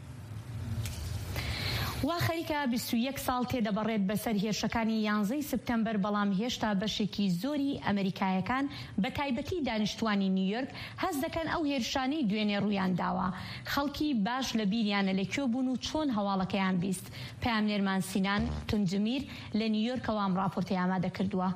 وا خەریکە 21 ساڵ تێدەبڕێت بەسەر هێرشەکانی 11 سپتەمبەر بەڵام هێشتا بەشێکی زۆری ئەمریکایەکان بە تایبەتی دانیشتوانی نیویۆرک هەست دەکەن ئەو هێرشانەی دوێنێ ڕوویان داوە. خەڵکی باش لە بیریانە لەکوێ بوون و چۆن هەواڵەکەیان بیست. پەیامنێرمان سینان تونجمیر لە نیویۆرکەوە ئەم ڕاپۆرتەی ئامادە کردووە.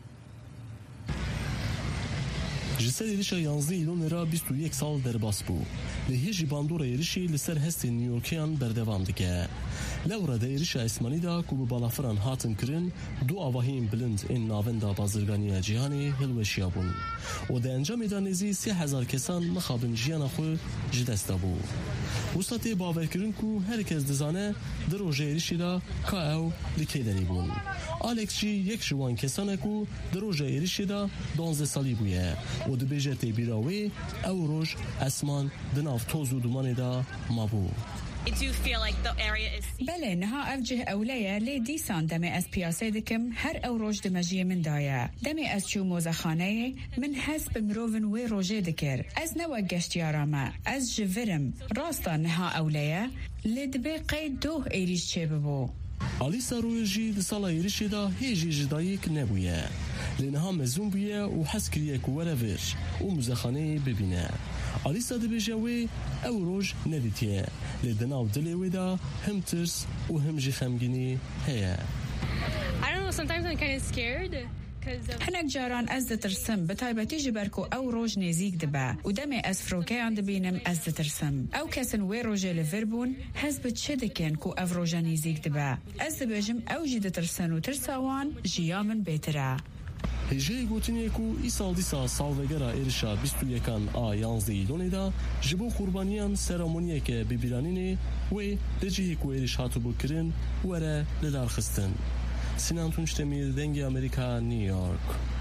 جسر ایرشا 11 ایلون را 21 سال در باس بو لهیجی باندور ایرشی لسر هست نیویورکیان بردوام دکه لورا ده ایرشا اسمانی دا کو به بالافران هاتن کرن دو آواهیم بلند این ناون دا بازرگانی جهانی هلوشیا بون و ده انجام دا نزی 3000 کسان مخابن جیان خو جدستا بو وسطی باور کرن کو هر کس دزانه در روژه ایرشی دا که او لکیدنی بون آلکس جی یک جوان کسانه کو در روژه ایرشی دا 12 سالی بویه و دو بیجتی بیراوی او روش اسمان دناف توز و دومانی دا مابو. بله نها افجه اولیه لی دیسان دمی از پیاسه دکم هر او روش دمجیه من دایه دمی از چو موزخانه من حس بمروون وی روژه دکر از نوع گشتیارامه از جورم راستا نها اولیه لی دبی قید دوه ایریش چه ببو آلیسا روی جی دسالا ایریشی دا هیجی جدایک نبویه لنها مزون بیه و حس کریه که وره ورش و موزخانه ببینه آلیسا ده بجاوی او روش ندیتیه لدنا و دلیوی دا هم ترس و هم جی خمگینی هیه. I don't know, sometimes I'm kind of scared. هناك جاران از دترسم بتایبتی جبرکو او روز نزیک دبا و دمی از فروکیان دبینم از دترسم او کسن وی روژه لفربون حزب چه دکن کو او روژه نزیک دبا از دبیجم او جی دترسن و ترساوان جیامن بیتره. هجه گوتنیه کو ای سال دیسا سالوگرا ایرشا 21 آ 11 ایلونی دا جبو قربانیان سرامونیه که ببیرانینه و لجهی کو ایرش هاتو بکرن وره لدار خستن. سینان تونشتمیر دنگی امریکا نیویورک.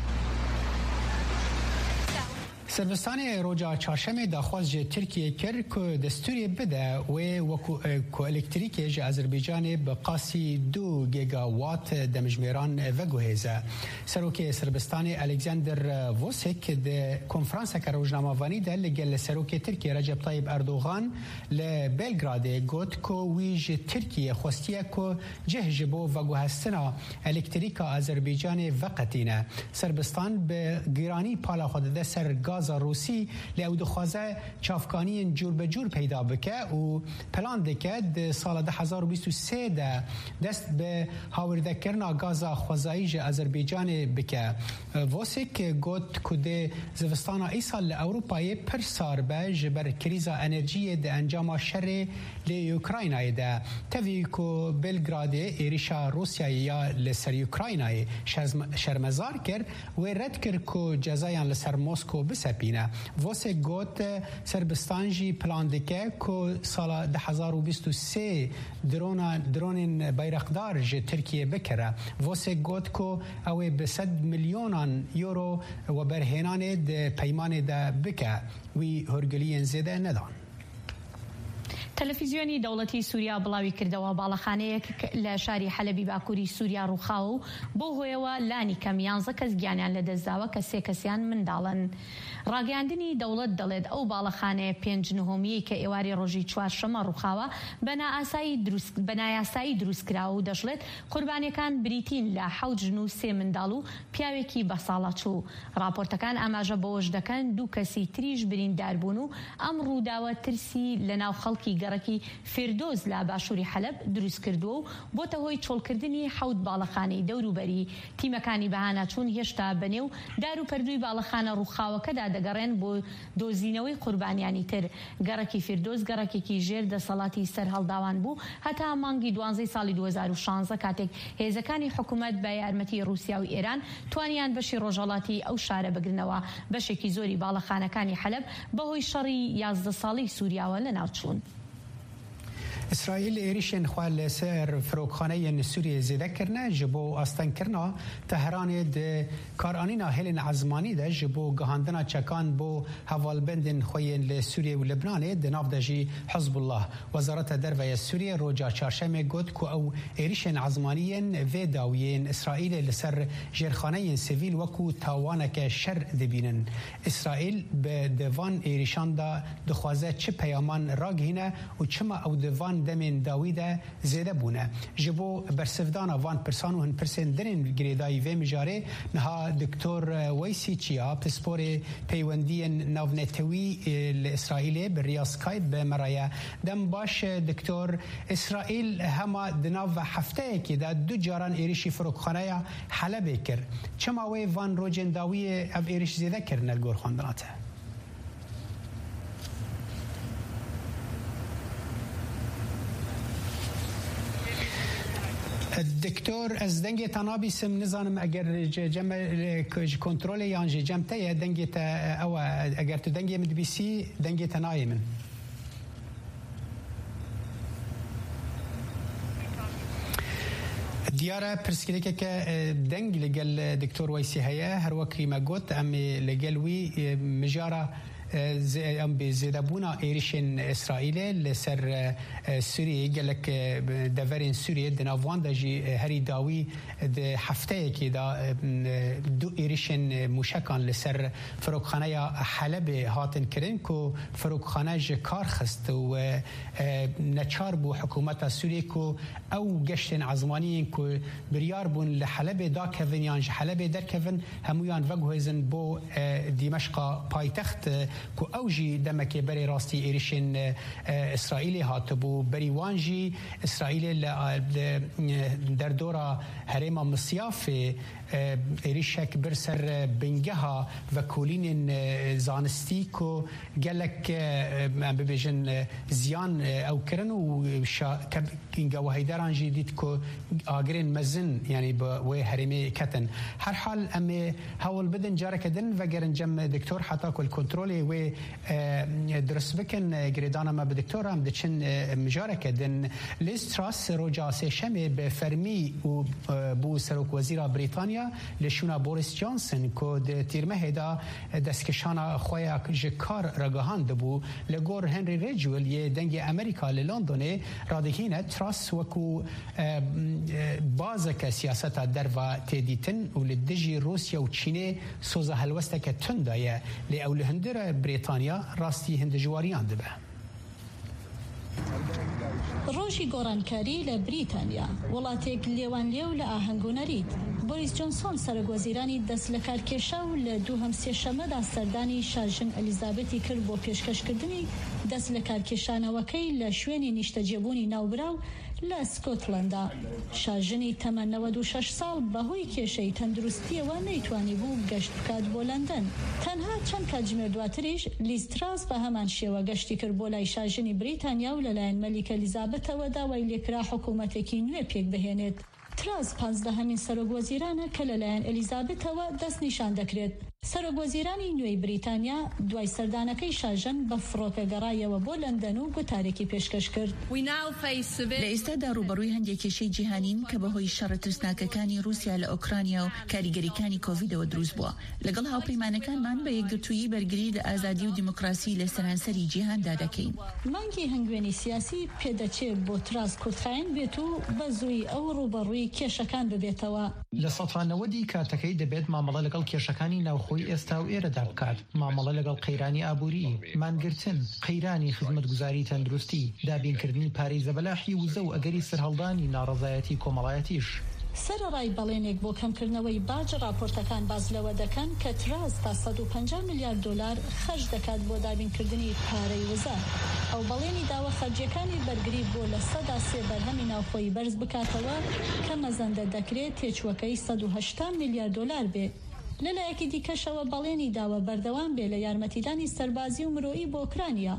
سربستان روجا چهارشنبه داخواست جه ترکیه کرد که دستوری بده و که الکتریک جه آذربایجان به قاسی 2 گیگاوات دمجمیران و گوهزه. سروک سربستان الکساندر ووسیک ده کنفرانس که روزنامه‌وانی ده لگل سروک ترکیه رجب طیب اردوغان لبلگراد گوت که ویج ترکیه خواستیه که جه جبو و گوهستنا الکتریک آذربایجان وقتینه. سربستان به گیرانی پالا خود ده سر گاز روسی لعود خوازه چافکانی جور به جور پیدا بکه و پلان دکه سال 2023 دست به هاورده کرنا گاز خوازایج آذربایجان بکه واسک گوت کده زوستان ای سال اروپای پر سار به جبر کریزا انرژی ده انجام شر لی اوکراینای ده توی که بلگراد ایریشا روسیا یا لسر اوکراینای شرمزار کرد و رد کرد که جزایان لسر مسکو بسپینه واسه گوت سربستانجی پلان دکه که سال 2023 درون بیرقدار جه ترکیه بکره واسه گوت که اوه به 100 میلیون یورو و برهنان ده پیمان ده بکه وی هرگلین زیده ندان. تەلەڤیزیۆنی دەوڵەتی سووریا بڵاوی کردەوە باڵەخانەیەک لە شاری حەلەبی باکووری سووریا ڕووخاوە و بۆ هۆیەوە لانی کەم 11 کەس گیانیان لەدەستداوە کە 3 کەسیان منداڵن. ڕاگەیاندنی دەوڵەت دەڵێت ئەو باڵەخانەیە 5 نهۆمیەی کە ئێواری ڕۆژی چوارشەمە ڕووخاوە بە نایاسایی دروستکراوە و دەژڵێت قوربانیەکان بریتین لە 7 ژن و 3 منداڵ و پیاوێکی بە ساڵە چوو. راپۆرتەکان ئاماژە بەوەش دەکەن 2 کەسی تریش بریندار بوون و ئەم ڕووداوە ترسی لەناو خەڵکی گەڕەکی فێردۆز لە باشووری حەلەب دروست کردووە و بۆتە هۆی چۆڵکردنی 7 باڵەخانەی دەوروبەری. تیمەکانی بەهانەچوون هێشتا بەنێو دار و پەردووی باڵەخانە ڕووخاوەکەدا دەگەڕێن بۆ دۆزینەوەی قوربانیانی تر. گەڕەکی فێردۆز گەڕەکێکی ژێر دەسەڵاتی سەر هەڵداوان بوو هەتا مانگی 12 ساڵی 2016 کاتێک هێزەکانی حکوومەت بە یارمەتی رووسیا و ئێران توانیان بەشی ڕۆژهەڵاتی ئەو شارە بگرنەوە. بەشێکی زۆری باڵەخانەکانی حەلەب بەهۆی شەڕی 11 ساڵی سووریاوە لەناوچوون. اسرائیل ایریشن خواه لسر فروکخانه سوریه زیده کرنه جبو آستان کرنا تهران ده کارانینا هلن عزمانی ده جبو گهاندنا چکان بو حوالبندن خوین لسوریه و لبنان ده ناف ده جی حزب الله. وزارت دروی سوریه روجا چارشمه گود که او ایریشن عزمانیین و داویین اسرائیل لسر جرخانه سیویل وکو تاوانک شر دبینن. اسرائیل به دوان ایریشان ده دخوازه چه پیامان راگهینه و چما او دوان دمین داویده زیده بونه. جبو برسفدان وان پرسان و هن پرسن درین گریدای و مجاره نها دکتور ویسی چیا پسپور پیوندی ناونتوی لإسرائیل بریا سکایپ به مرایه دم باش دکتور اسرائیل هما دناو هفته که دا 2 جاران ایریشی فروکخانه حلب کر چما وی وان روجن داوی اب ایریش زیده کرن الگور خواندناته. دکتور از دنگ تنابی سم نظام اگر جمع کنترل یانجی جمعه دنگ تا او اگر تو دنگ مدبیسی دنگ تنای من دیاره پرسکیلی که دنگ لگل دکتور ویسی هیا هر وکی ما گوت ام لگل وی مجاره ام بزیدابونا ایریشن اسرائیل لسر سوریه گلک دورین سوریه دناوان داجی هری داوی ده هفته که دا 2 ایریشن موشکان لسر فروکخانه حلب هاتن کرن که فروکخانه کار خست و نچار بو حکومت سوریه که او گشتن عزمانی که بریار بون لحلب دا کفن یانج حلب در کفن همویان وگوهزن بو دمشق پایتخت که اوجی دمکی بری راستی ایریشن اسرائیلی هاتبو بری وانجی اسرائیل در دورا هرم مصیاف ایریشک برسر بنگها و کولین زانستی که گلک ببیجن زیان او کرن و اینگا و هیدران جدید که آگرین مزن یعنی با هرمی کتن. هر حال امی هول بدن جاره کدن و گرن جم دکتور حتی کل کنترلی و درست بکن گریدانا ما به دکتور هم دچن مجاره کدن. لیز تراس روجا سشمی به فرمی و بو سروک وزیر بریتانیا لشونا بوریس جانسن که تیرمه هدا دستکشان خواه جکار رگاهان دبو لگور هنری ریجول یه دنگ امریکا لندن رادهینه تراس وکو بازک سیاست در و تدیتن و لدجی روسیا و چینه سوزه هلوسته که تندایه لی اول هندر بریتانیا راستی هندجواریان دبه. ڕۆژی گۆڕانکاری لە بریتانیا وڵاتێک لێوان لێو لە ئاهەنگونەریت بۆریس جۆنسۆن سەرۆکوەزیرانی دەست لە کارکێشا و لە 2 سێشەمەدا سەردانی شاژن ئەلیزابێتی کرد بۆ پێشکەشکردنی دەست لە کارکێشانەوەکەی لە شوێنی نیشتەجێبوونی ناوبراو لە سکۆتلەندا. شاژنی تەمەن 96 ساڵ بەهۆی کێشەی تەندروستیەوە نەیتوانی بوو گەشت بکات بۆ لەندەن. تەنها چەند کاتژمێر دواتریش لیز تراس بە هەمان شێوە گەشتی کرد بۆ لای شاژنی بریتانیا و لەلایەن مەلیکە ئەلیزابێتەوە داوای لێکرا حکوومەتێکی نوێ پێک بهێنێت. تراس 15 سەرۆکوەزیرانە کە لەلایەن ئەلیزابێتەوە دەست نیشان دەکرێت. سەرۆکوەزیرانی نوێی بریتانیا دوای سەردانەکەی شاژن بە فڕۆپێگەڕایەوە بۆ لەندەن و گوتارێکی پێشکەش کرد. لە ئێستادا ڕوبەڕووی هەندێک کێشەی جیهانین کە بەهۆی شەڕە ترسناکەکانی رووسیا لە ئۆکرانیا و کاریگەریەکانی کۆڤیدەوە دروست بووە. لەگەڵ هاوپەیمانەکانمان بە یەکگرتوویی بەرگری لە ئازادی و دیموکراسی لە سەرانسەری جیهاندا دەکەین. مانگی هەنگوێنی سیاسی پێدەچێت بۆ تراس کورتخاین بێت و بە زووی ئەو ڕوبەڕووی کێشەکان ببێتەوە. لە سەدانەوەدی کاتەکەی دەبێت مامەڵە لەگەڵ کێشەکانی ناوخۆی ئێستا و ئێرەدا بکات. مامەڵە لەگەڵ قەیرانی ئابووری، مانگرتن، قەیرانی خزمەتگوزاری تەندروستی، دابینکردنی پارەی زەبەلاحی وزە و ئەگەری سەرهەڵدانی ناڕەزایەتی کۆمەڵایەتیش. سەرەڕای بەڵێنێک بۆ کەمکردنەوەی باج راپۆرتەکان باز لەوە دەکەن کە تراس تا 150 میلیارد دلار خەرج دەکات بۆ دابینکردنی پارەی وزە. ئەو بەڵێنی داوە خەرجیەکانی بەرگری بۆ لە 3 بەرهەمی ناوخۆی بەرز بکاتەوە کە مەزەندە دەکرێت تێچووەکەی 180 میلیارد دلار بێ. لەلایەکی دیکەشەوە بەڵێنی داوە بەردەوام بێ لە یارمەتیدانی سەربازی و مرۆیی بۆ ئوکرانیا.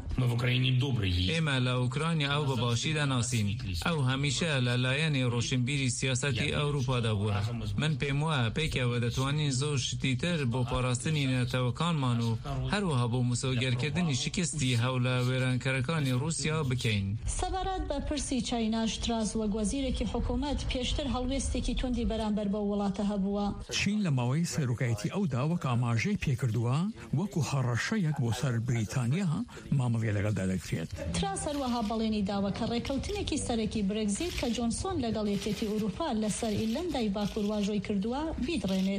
ئێمە لە ئوکرانیا ئەو بە باشی دەناسین. ئەو هەمیشە لەلایەنی ڕۆشنبیری سیاسەتی ئەوروپادا بووە. من پێم وایە پێکەوە دەتوانین زۆر شتیتر بۆ پاراستنی نەتەوەکانمان و هەروەها بۆ مسۆگەرکردنی شکستی هەولە وێرانکەرەکانی رووسیا بکەین. سەبارەت بە پرسی چایناش تراس وە گوەزیرێکی حکوومەت پێشتر هەڵوێستێکی توندی بەرامبەر بە وڵاتە هەبووە. چین لە ماوەی سەرۆکایەتی ئەودا وەک ئاماژەی پێکردووە وەکو هەڕەشەیەک بۆ سەر بریتانیا مامەڵێ لەگەڵدا دەکرێت. تراس هەروەها بەڵێنی داوە کە ڕێکەوتنێکی سەرەکی برێگزیت کە جۆنسۆن لەگەڵ یەکێتی ئوروپا لەسەر ئیرلەندای باکوور واژۆی کردووە بیدڕێنێت.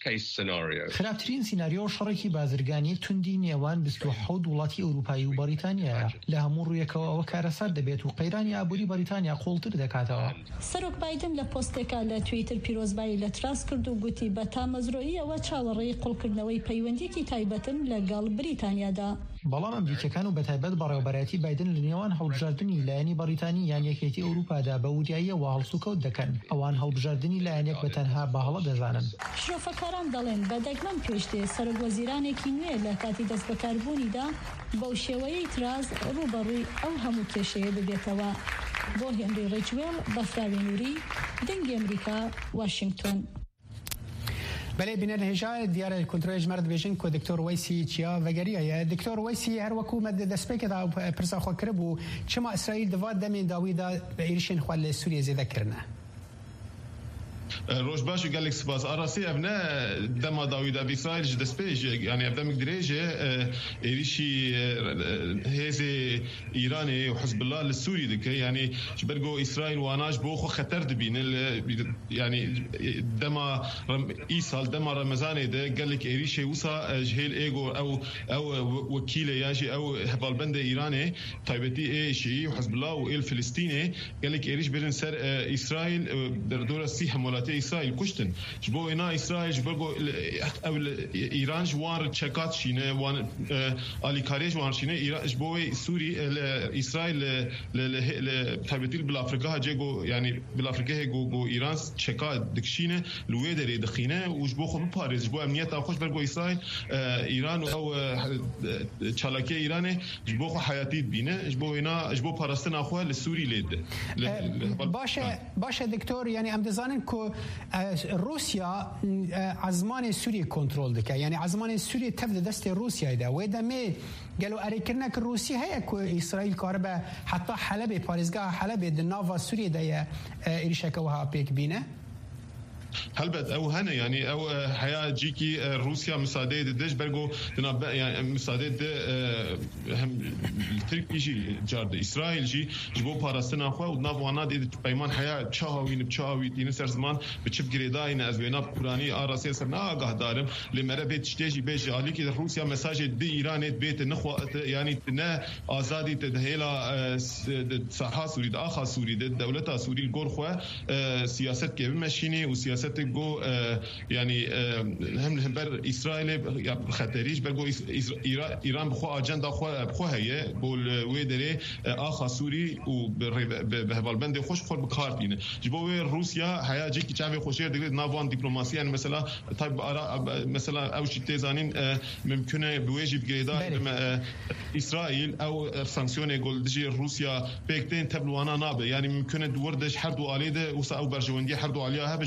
خراپترین سیناریۆ شەڕێکی بازرگانی توندی نێوان 27 وڵاتی ئەوروپایی و بەریتانیایە. لە هەموو ڕوویەکەوە ئەوە کارەسەر دەبێت و قەیرانی ئابووری بەریتانیا قوڵتر دەکاتەوە. سەرۆک بایدن لە پۆستێکا لە تویتر پیرۆزبایی لە تراس کرد و گوتی بە تامەزرۆیی ئەوە چاوەڕێی قوڵکردنەوەی پەیوەندیەکی تایبەتم لەگەڵ بریتانیادا. بەڵام ئەمریکەکان و بەتایبەت بەڕێوەبەرەتی بایدن لە نێوان هەڵبژاردننی لایەنی بەریتانی یان یەکێتی ئەوروپادا بە وریاییەوە هەڵسوکەوت دەکەن. ئەوان هەڵبژاردننی لایەنێک بە تەنها باهەڵە دەزانن. شرۆفەکاران دەڵێن بە دەگمەن پێشتێ سەرۆکوەزیرانێکی نوێ لە کاتی دەست بەکاربوونیدا بەو شێوەیەی تراز ڕوبەڕووی ئەو هەموو کێشەیە ببێتەوە. بۆ هێنری ڕێجوێڵ بەفراوی نووری دەنگی ئەمریکا واشنگتن. بله بینر هجای دیار کنترل مرد بیشن که دکتر ویسی چیا وگریه دکتر ویسی هر وقت مد دست پی که پرسا خو کربو چما اسرائیل دواد دمین داوی دا ایرشین خوال سوریه زیده کرنه روشباش قال لك سباس اراسي ابناء دما داوود ابي اسرائيل جد سبيج يعني ابدا مقدريجه يريشي هذه ايراني وحزب الله للسوري دك يعني برجو اسرائيل واناش بوخو خطر دبين يعني دما ايصال دما رمضان ده قال لك يريشي وصا جهيل ايجو او وكيل ياجي او هبالبند ايراني طيبتي اي شيء وحزب الله والفلسطيني قال لك يريش بين سر اسرائيل دور السيح مولاتي اسرائيل كشتن جبو هنا اسرائيل جبو او ايران جوار تشيكات شينه وان الي كاريج وان شينه جبو سوري اسرائيل طيبتي بالافريقا جيجو يعني بالافريقا جو ايران تشيكات دكشينه لويدري دخينه وجبو خو باريس جبو امنيت خوش برجو اسرائيل ايران او تشالاكي ايراني جبو خو حياتي بينه جبو هنا جبو باراستن اخو للسوري ليد باشه دكتور يعني ام دزانن کو روسیا عزمان سوریه کنترل دکه یعنی عزمان سوریه تفد دست روسیا ده و دمه قالوا اريكرنا كروسيا هي كو اسرائيل كاربه حتى حلب باريزغا حلب النافا سوريا ده اريشكوها بيك بينه هلبت او هنا يعني او حياه جيكي روسيا مساعده دش برجو يعني مساعده هم التركي جي جارد اسرائيل جي جبو باراستنا خو ونافوانا دي بيمان حياه تشاوين بتشاوي دي نسر زمان بتشب جريداين ازوينا قراني اراسي سرنا آگاه دارم لمره بيت تشتيجي بيجي علي كي روسيا مساج دي ايران بيت نخوا يعني نا ازادي تدهيلا صحه سوري اخا سوري دولتها سوري الجورخوا سياسه كيف ماشيني وسياسه جو يعني هم بر اسرائيل خطريش برجو ايران بخو اجندا خو هي بول ويدري اخا سوري و بهبالبند خوش خور بكارتين جبو روسيا حياجي كي تشافي خوشير دغ نافون دبلوماسي يعني مثلا طيب مثلا او شي تزانين ممكن بويجي بجريدا اسرائيل او سانكسيون جول دجي روسيا بيكتين تبلوانا ناب يعني ممكن دوردش حردو عليه ده او برجوندي حردو عليها باش بوي تشافي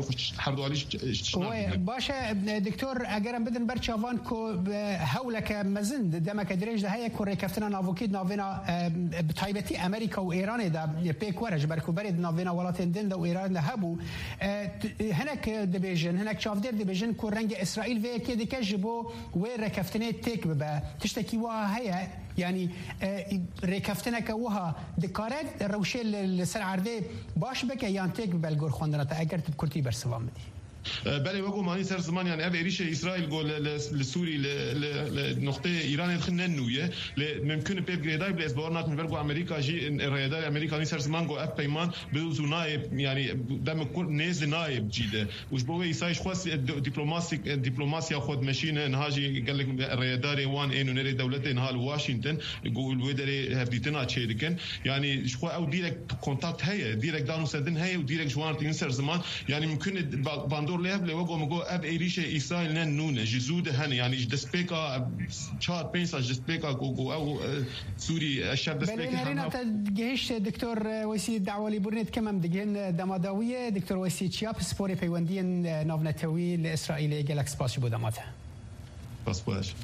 هر دو علیش باشه دکتور اگرم بدن برچاوان کو هولک مزند دمک درج ده هيك كوري كفتنا نافوكيد نافينا بتايبتي امريكا وايران ده بيكورج بركو برد نافينا ولاتين دين ده وايران ده هبو هناك ديفيجن هناك شافدير ديفيجن كو رنج اسرائيل في كده كجبو وين كفتنه تيك ببا تشتكي وها هي يعني ركفتنا كوها دكارات روشيل السرعه دي باش بك يانتيك بالجور خوندنا اگر تبكرتي برسوام دي بله وگو مانی سر زمان يعني أبي ريش إسرائيل قول لسوري لنقطة إيران يدخلنا نوية ممكن بيب جريداي بس بورنات من برجو أمريكا جي الرياضة أمريكا نيسر زمان قو أب بيمان بدو نائب يعني دم كل ناس نائب جيده وش بوجي إسرائيل خاص دبلوماسيا خود ماشين نهاجي قال لك الرياضة روان إنه نري دولة نهال واشنطن يقول الودري هفديتنا تشيركن يعني شو أو ديرك كونتاكت هي ديرك دانو سدن هي وديرك جوان تنسر زمان يعني ممكن باندور لهب لوجو مجو أب إيريش إسرائيل ننونه جزود هني يعني دسبيكا شاد بينسا دسبيكا أو سوري الشاب دسبيكا بلينا تجهش دكتور وسيد دعوة لبرنت كمان دجين دمادوية دكتور وسيد شاب سبوري بيوندين نافنتوي لإسرائيل جالكس باش بوداماتها باش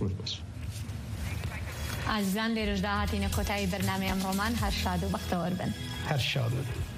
عزیزان لیرج داهاتین کوتای برنامه امرومان هر شاد و بختور بن هر شاد